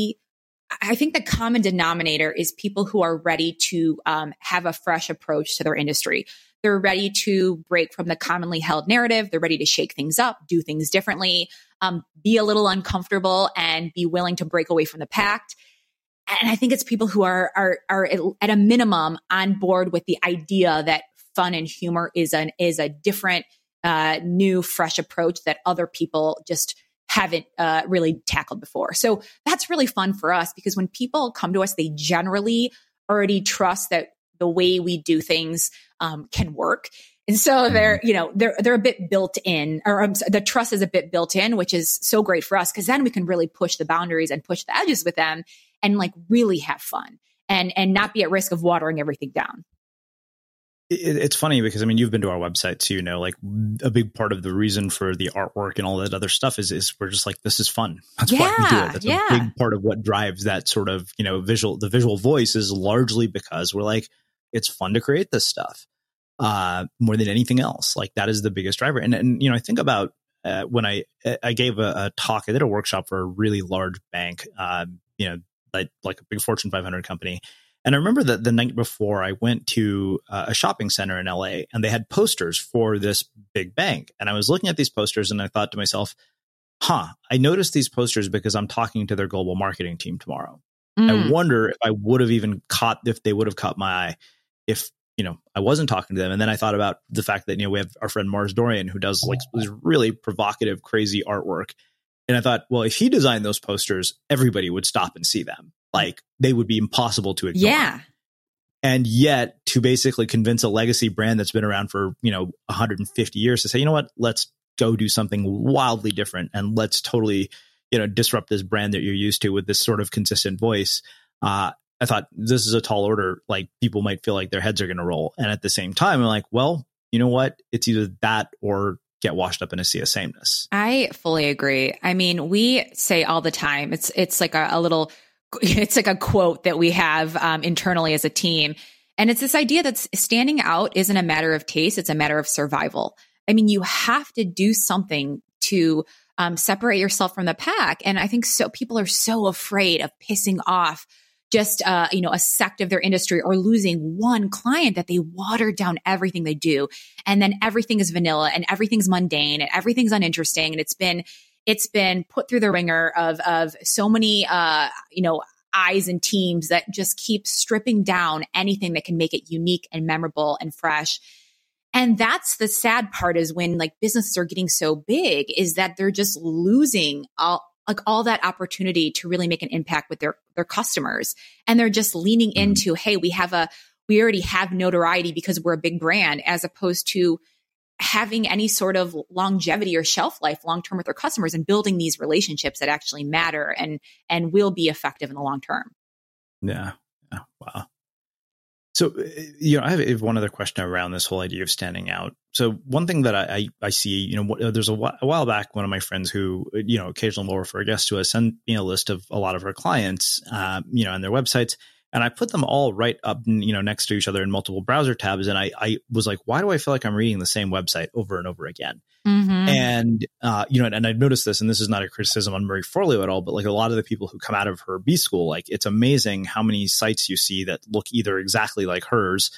the common denominator is people who are ready to have a fresh approach to their industry. They're ready to break from the commonly held narrative. They're ready to shake things up, do things differently, be a little uncomfortable, and be willing to break away from the pack. And I think it's people who are at a minimum on board with the idea that fun and humor is a different, new, fresh approach that other people just haven't really tackled before. So that's really fun for us, because when people come to us, they generally already trust that the way we do things can work. And so they're a bit built in, or the trust is a bit built in, which is so great for us, because then we can really push the boundaries and push the edges with them and like really have fun and not be at risk of watering everything down. It's funny because, I mean, you've been to our website, so, you know, like a big part of the reason for the artwork and all that other stuff is we're just like, this is fun. That's why we do it. That's a big part of what drives that sort of, you know, the visual voice is largely because we're like, it's fun to create this stuff more than anything else. Like that is the biggest driver. And you know, I think about when I gave a talk, I did a workshop for a really large bank, you know, like a big Fortune 500 company. And I remember that the night before I went to a shopping center in LA and they had posters for this big bank. And I was looking at these posters and I thought to myself, I noticed these posters because I'm talking to their global marketing team tomorrow. I wonder if I would have even if they would have caught my eye if, you know, I wasn't talking to them. And then I thought about the fact that, you know, we have our friend Mars Dorian who does like this really provocative, crazy artwork. And I thought, well, if he designed those posters, everybody would stop and see them. Like they would be impossible to ignore. Yeah. And yet to basically convince a legacy brand that's been around for, you know, 150 years to say, you know what, let's go do something wildly different and let's totally, you know, disrupt this brand that you're used to with this sort of consistent voice. I thought this is a tall order. Like people might feel like their heads are going to roll. And at the same time, I'm like, well, you know what? It's either that or get washed up in a sea of sameness. I fully agree. I mean, we say all the time, it's like a little, it's like a quote that we have internally as a team. And it's this idea that standing out isn't a matter of taste. It's a matter of survival. I mean, you have to do something to separate yourself from the pack. And I think so people are so afraid of pissing off just, you know, a sect of their industry or losing one client that they water down everything they do. And then everything is vanilla and everything's mundane and everything's uninteresting. And it's been put through the ringer of so many, you know, eyes and teams that just keep stripping down anything that can make it unique and memorable and fresh. And that's the sad part is when like businesses are getting so big is that they're just losing all that opportunity to really make an impact with their customers. And they're just leaning into, hey, we already have notoriety because we're a big brand, as opposed to having any sort of longevity or shelf life long-term with their customers and building these relationships that actually matter and will be effective in the long term. Yeah. Wow. So, you know, I have one other question around this whole idea of standing out. So one thing that I see, you know, there's a while back, one of my friends who, you know, occasionally will refer guests to us, sent me a list of a lot of her clients, you know, and their websites. And I put them all right up, you know, next to each other in multiple browser tabs. And I was like, why do I feel like I'm reading the same website over and over again? Mm-hmm. And, you know, and I've noticed this, and this is not a criticism on Marie Forleo at all, but like a lot of the people who come out of her B school, like it's amazing how many sites you see that look either exactly like hers,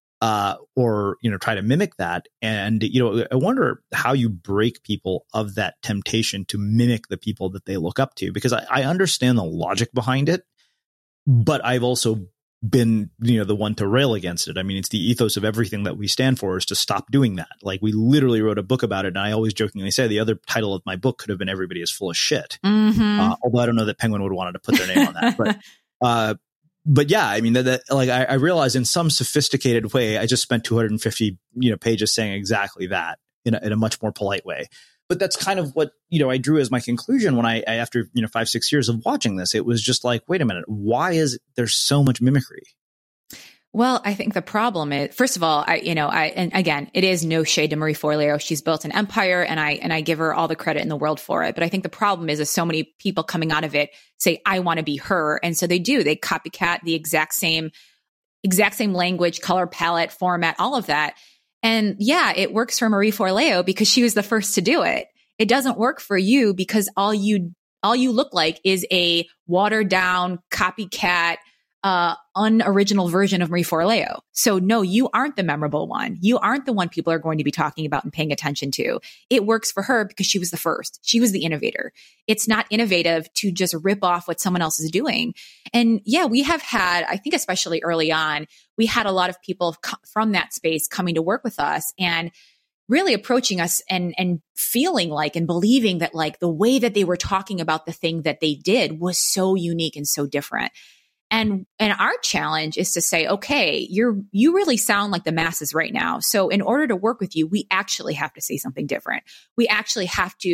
or, you know, try to mimic that. And, you know, I wonder how you break people of that temptation to mimic the people that they look up to, because I understand the logic behind it. But I've also been, you know, the one to rail against it. I mean, it's the ethos of everything that we stand for is to stop doing that. Like we literally wrote a book about it. And I always jokingly say the other title of my book could have been Everybody is Full of Shit. Mm-hmm. Although I don't know that Penguin would have wanted to put their name on that. But yeah, I mean, like I realized in some sophisticated way, I just spent 250, you know, pages saying exactly that in a much more polite way. But that's kind of what, you know, I drew as my conclusion when I after, you know, 5-6 years of watching this, it was just like, wait a minute, why is there so much mimicry? Well, I think the problem is, first of all, and again, it is no shade to Marie Forleo. She's built an empire and I give her all the credit in the world for it. But I think the problem is so many people coming out of it say, I want to be her. And so they copycat the exact same language, color palette, format, all of that. And yeah, it works for Marie Forleo because she was the first to do it. It doesn't work for you because all you look like is a watered down copycat, unoriginal version of Marie Forleo. So no, you aren't the memorable one. You aren't the one people are going to be talking about and paying attention to. It works for her because she was the first. She was the innovator. It's not innovative to just rip off what someone else is doing. And yeah, we have had, I think especially early on, we had a lot of people from that space coming to work with us and really approaching us and feeling like and believing that like the way that they were talking about the thing that they did was so unique and so different. And our challenge is to say, okay, you really sound like the masses right now. So in order to work with you, we actually have to say something different. We actually have to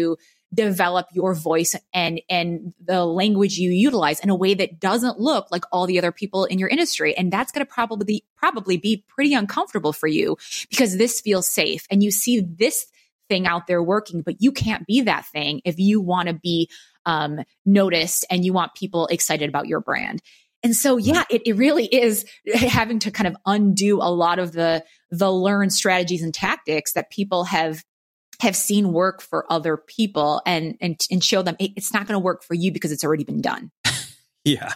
develop your voice and the language you utilize in a way that doesn't look like all the other people in your industry. And that's going to probably be pretty uncomfortable for you because this feels safe and you see this thing out there working, but you can't be that thing if you want to be noticed and you want people excited about your brand. And so, yeah, it really is having to kind of undo a lot of the learned strategies and tactics that people have seen work for other people and show them it's not going to work for you because it's already been done. Yeah.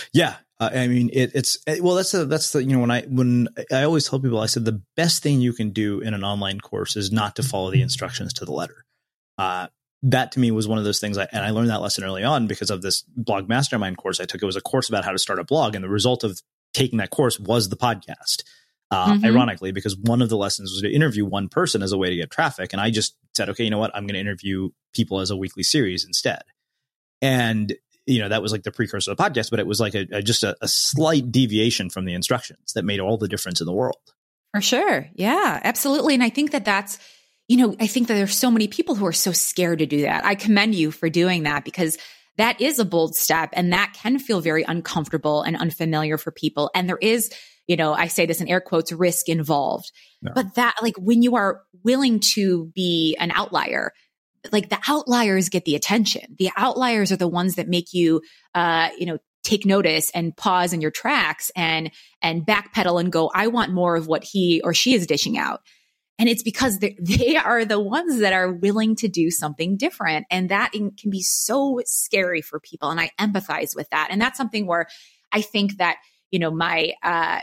I mean, that's the, you know, when I always tell people, I said, the best thing you can do in an online course is not to follow the instructions to the letter. That to me was one of those things. I learned that lesson early on because of this blog mastermind course I took. It was a course about how to start a blog. And the result of taking that course was the podcast. Ironically, because one of the lessons was to interview one person as a way to get traffic. And I just said, okay, you know what? I'm going to interview people as a weekly series instead. And, you know, that was like the precursor to the podcast, but it was like just a slight deviation from the instructions that made all the difference in the world. For sure. Yeah, absolutely. And I think that's, you know, I think that there's so many people who are so scared to do that. I commend you for doing that because that is a bold step and that can feel very uncomfortable and unfamiliar for people. And there is, you know, I say this in air quotes, risk involved. No. But that, like, when you are willing to be an outlier, like the outliers get the attention. The outliers are the ones that make you, take notice and pause in your tracks and backpedal and go, I want more of what he or she is dishing out. And it's because they are the ones that are willing to do something different. And that can be so scary for people. And I empathize with that. And that's something where I think that, you know, I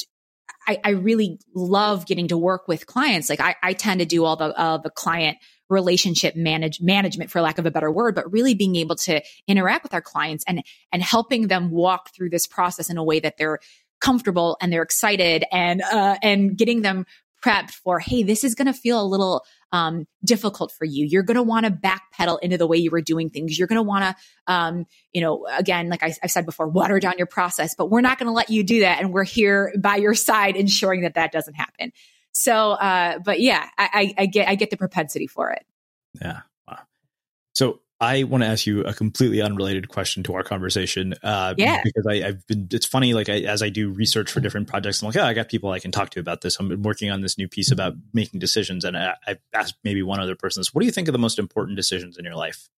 really love getting to work with clients. Like I tend to do all the client relationship management, for lack of a better word, but really being able to interact with our clients and helping them walk through this process in a way that they're comfortable and they're excited and getting them prepped for, hey, this is going to feel a little difficult for you. You're going to want to backpedal into the way you were doing things. You're going to want to, again, like I've said before, water down your process, but we're not going to let you do that. And we're here by your side, ensuring that doesn't happen. So, but yeah, I get the propensity for it. Yeah. Wow. So I want to ask you a completely unrelated question to our conversation. Because it's funny, like as I do research for different projects, I'm like, I got people I can talk to about this. I'm working on this new piece about making decisions. And I've asked maybe one other person, what do you think are the most important decisions in your life?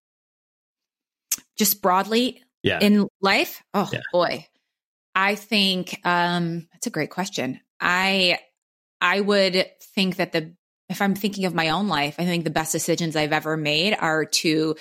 Just broadly in life? Oh, yeah. Boy. I think that's a great question. I would think that if I'm thinking of my own life, I think the best decisions I've ever made are to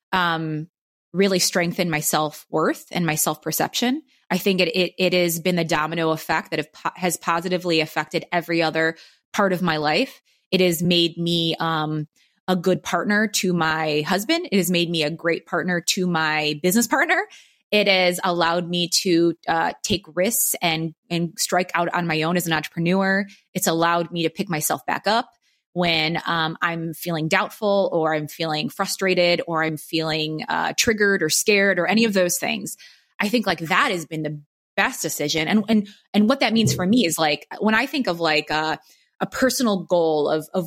really strengthen my self-worth and my self-perception. I think it has been the domino effect that has positively affected every other part of my life. It has made me a good partner to my husband. It has made me a great partner to my business partner. It has allowed me to take risks and strike out on my own as an entrepreneur. It's allowed me to pick myself back up when I'm feeling doubtful or I'm feeling frustrated or I'm feeling triggered or scared or any of those things. I think like that has been the best decision. And what that means for me is like, when I think of like a personal goal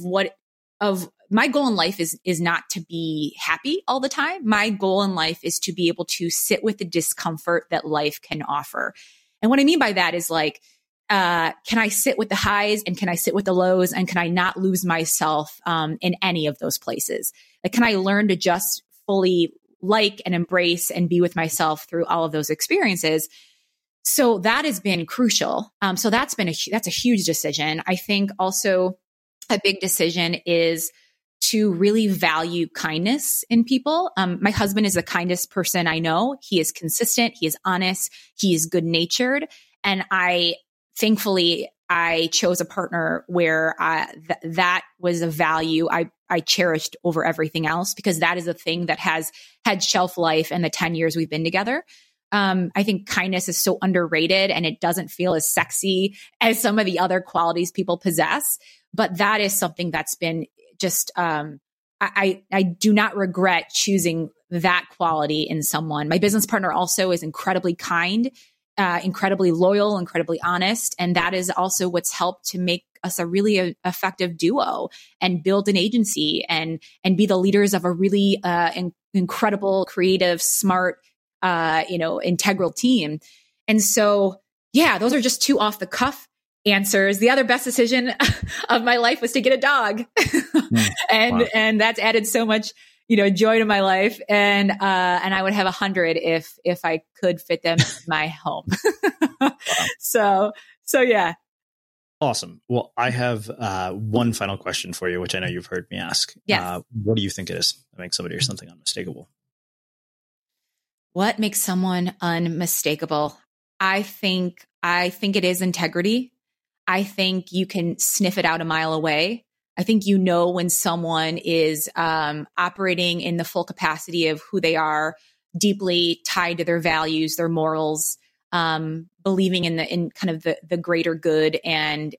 of my goal in life is not to be happy all the time. My goal in life is to be able to sit with the discomfort that life can offer. And what I mean by that is like, can I sit with the highs and can I sit with the lows and can I not lose myself in any of those places? Like, can I learn to just fully like and embrace and be with myself through all of those experiences? So that has been crucial. So that's a huge decision. I think also a big decision is to really value kindness in people. My husband is the kindest person I know. He is consistent. He is honest. He is good natured. And thankfully, I chose a partner where that was a value I cherished over everything else, because that is a thing that has had shelf life in the 10 years we've been together. I think kindness is so underrated and it doesn't feel as sexy as some of the other qualities people possess. But that is something that's been just, I do not regret choosing that quality in someone. My business partner also is incredibly kind, incredibly loyal, incredibly honest. And that is also what's helped to make us a really effective duo and build an agency and be the leaders of a really incredible, creative, smart, integral team. And so, yeah, those are just two off the cuff answers. The other best decision of my life was to get a dog. And that's added so much, joy to my life. And I would have 100 if I could fit them in my home. So yeah. Awesome. Well, I have one final question for you, which I know you've heard me ask. Yes. What do you think it is that makes somebody or something unmistakable? What makes someone unmistakable? I think it is integrity. I think you can sniff it out a mile away. I think when someone is operating in the full capacity of who they are, deeply tied to their values, their morals, believing in kind of the greater good and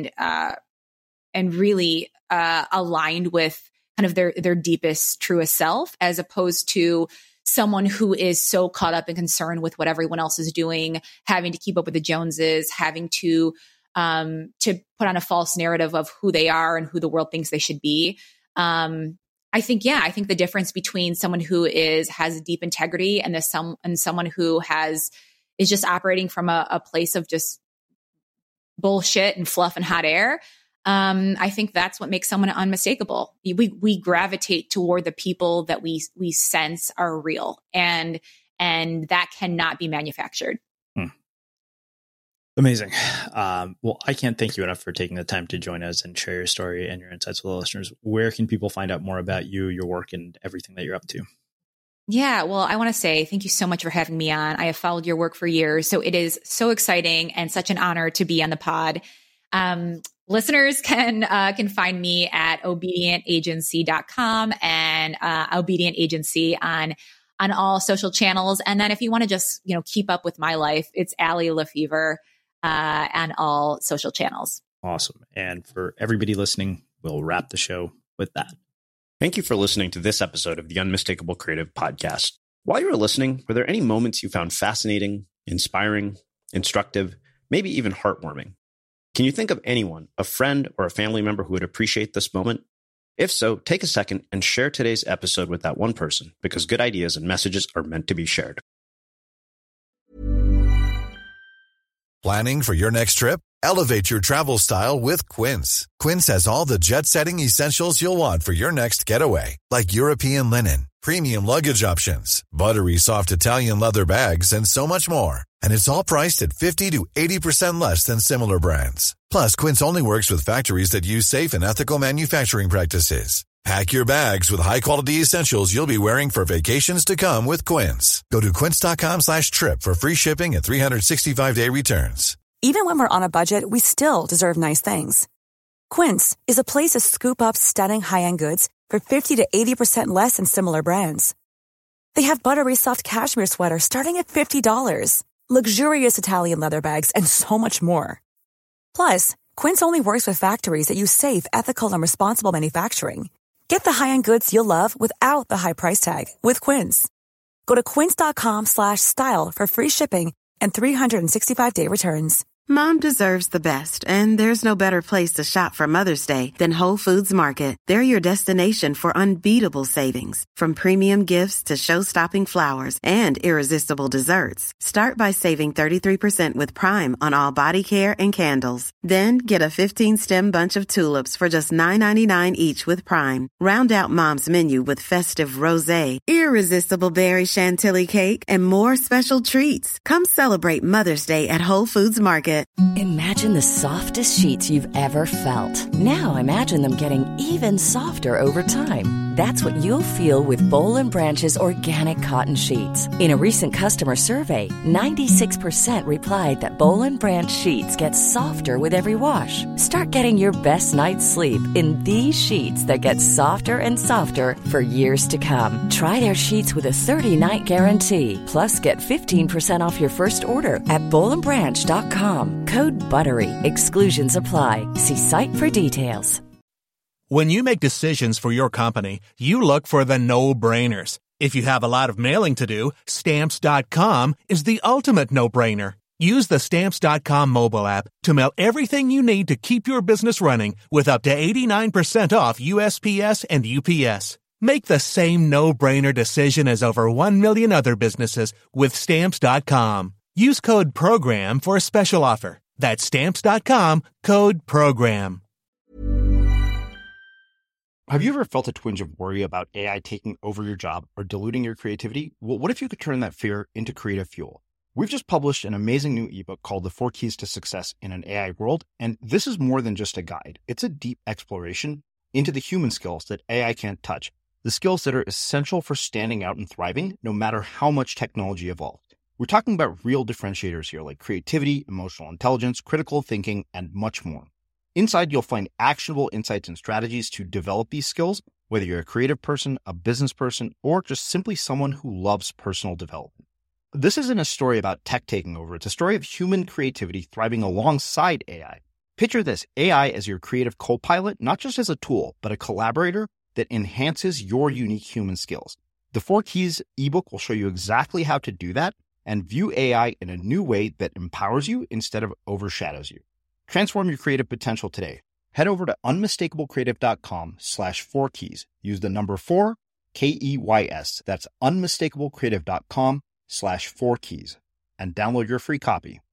really aligned with kind of their deepest, truest self, as opposed to someone who is so caught up and concerned with what everyone else is doing, having to keep up with the Joneses, having to put on a false narrative of who they are and who the world thinks they should be. I think the difference between someone who has deep integrity and someone who is just operating from a place of just bullshit and fluff and hot air. I think that's what makes someone unmistakable. We gravitate toward the people that we sense are real, and that cannot be manufactured. Amazing. Well, I can't thank you enough for taking the time to join us and share your story and your insights with the listeners. Where can people find out more about you, your work, and everything that you're up to? Yeah, well, I want to say thank you so much for having me on. I have followed your work for years, so it is so exciting and such an honor to be on the pod. Listeners can find me at obedientagency.com and Obedient Agency on all social channels. And then if you want to just keep up with my life, it's Allie Lefevre on all social channels. Awesome. And for everybody listening, we'll wrap the show with that. Thank you for listening to this episode of the Unmistakable Creative Podcast. While you were listening, were there any moments you found fascinating, inspiring, instructive, maybe even heartwarming? Can you think of anyone, a friend or a family member who would appreciate this moment? If so, take a second and share today's episode with that one person, because good ideas and messages are meant to be shared. Planning for your next trip? Elevate your travel style with Quince. Quince has all the jet-setting essentials you'll want for your next getaway, like European linen, premium luggage options, buttery soft Italian leather bags, and so much more. And it's all priced at 50 to 80% less than similar brands. Plus, Quince only works with factories that use safe and ethical manufacturing practices. Pack your bags with high-quality essentials you'll be wearing for vacations to come with Quince. Go to quince.com/trip for free shipping and 365-day returns. Even when we're on a budget, we still deserve nice things. Quince is a place to scoop up stunning high-end goods for 50 to 80% less than similar brands. They have buttery soft cashmere sweaters starting at $50, luxurious Italian leather bags, and so much more. Plus, Quince only works with factories that use safe, ethical, and responsible manufacturing. Get the high-end goods you'll love without the high price tag with Quince. Go to quince.com/style for free shipping and 365-day returns. Mom deserves the best, and there's no better place to shop for Mother's Day than Whole Foods Market. They're your destination for unbeatable savings, from premium gifts to show-stopping flowers and irresistible desserts. Start by saving 33% with Prime on all body care and candles. Then get a 15-stem bunch of tulips for just $9.99 each with Prime. Round out Mom's menu with festive rosé, irresistible berry chantilly cake, and more special treats. Come celebrate Mother's Day at Whole Foods Market. Imagine the softest sheets you've ever felt. Now imagine them getting even softer over time. That's what you'll feel with Boll & Branch's organic cotton sheets. In a recent customer survey, 96% replied that Boll & Branch sheets get softer with every wash. Start getting your best night's sleep in these sheets that get softer and softer for years to come. Try their sheets with a 30-night guarantee. Plus, get 15% off your first order at bollandbranch.com. Code BUTTERY. Exclusions apply. See site for details. When you make decisions for your company, you look for the no-brainers. If you have a lot of mailing to do, Stamps.com is the ultimate no-brainer. Use the Stamps.com mobile app to mail everything you need to keep your business running with up to 89% off USPS and UPS. Make the same no-brainer decision as over 1 million other businesses with Stamps.com. Use code PROGRAM for a special offer. That's Stamps.com, code PROGRAM. Have you ever felt a twinge of worry about AI taking over your job or diluting your creativity? Well, what if you could turn that fear into creative fuel? We've just published an amazing new ebook called The 4 Keys to Success in an AI World, and this is more than just a guide. It's a deep exploration into the human skills that AI can't touch, the skills that are essential for standing out and thriving, no matter how much technology evolves. We're talking about real differentiators here, like creativity, emotional intelligence, critical thinking, and much more. Inside, you'll find actionable insights and strategies to develop these skills, whether you're a creative person, a business person, or just simply someone who loves personal development. This isn't a story about tech taking over. It's a story of human creativity thriving alongside AI. Picture this, AI as your creative co-pilot, not just as a tool, but a collaborator that enhances your unique human skills. The 4 Keys ebook will show you exactly how to do that and view AI in a new way that empowers you instead of overshadows you. Transform your creative potential today. Head over to unmistakablecreative.com/4keys. Use the number 4, KEYS. That's unmistakablecreative.com/4keys and download your free copy.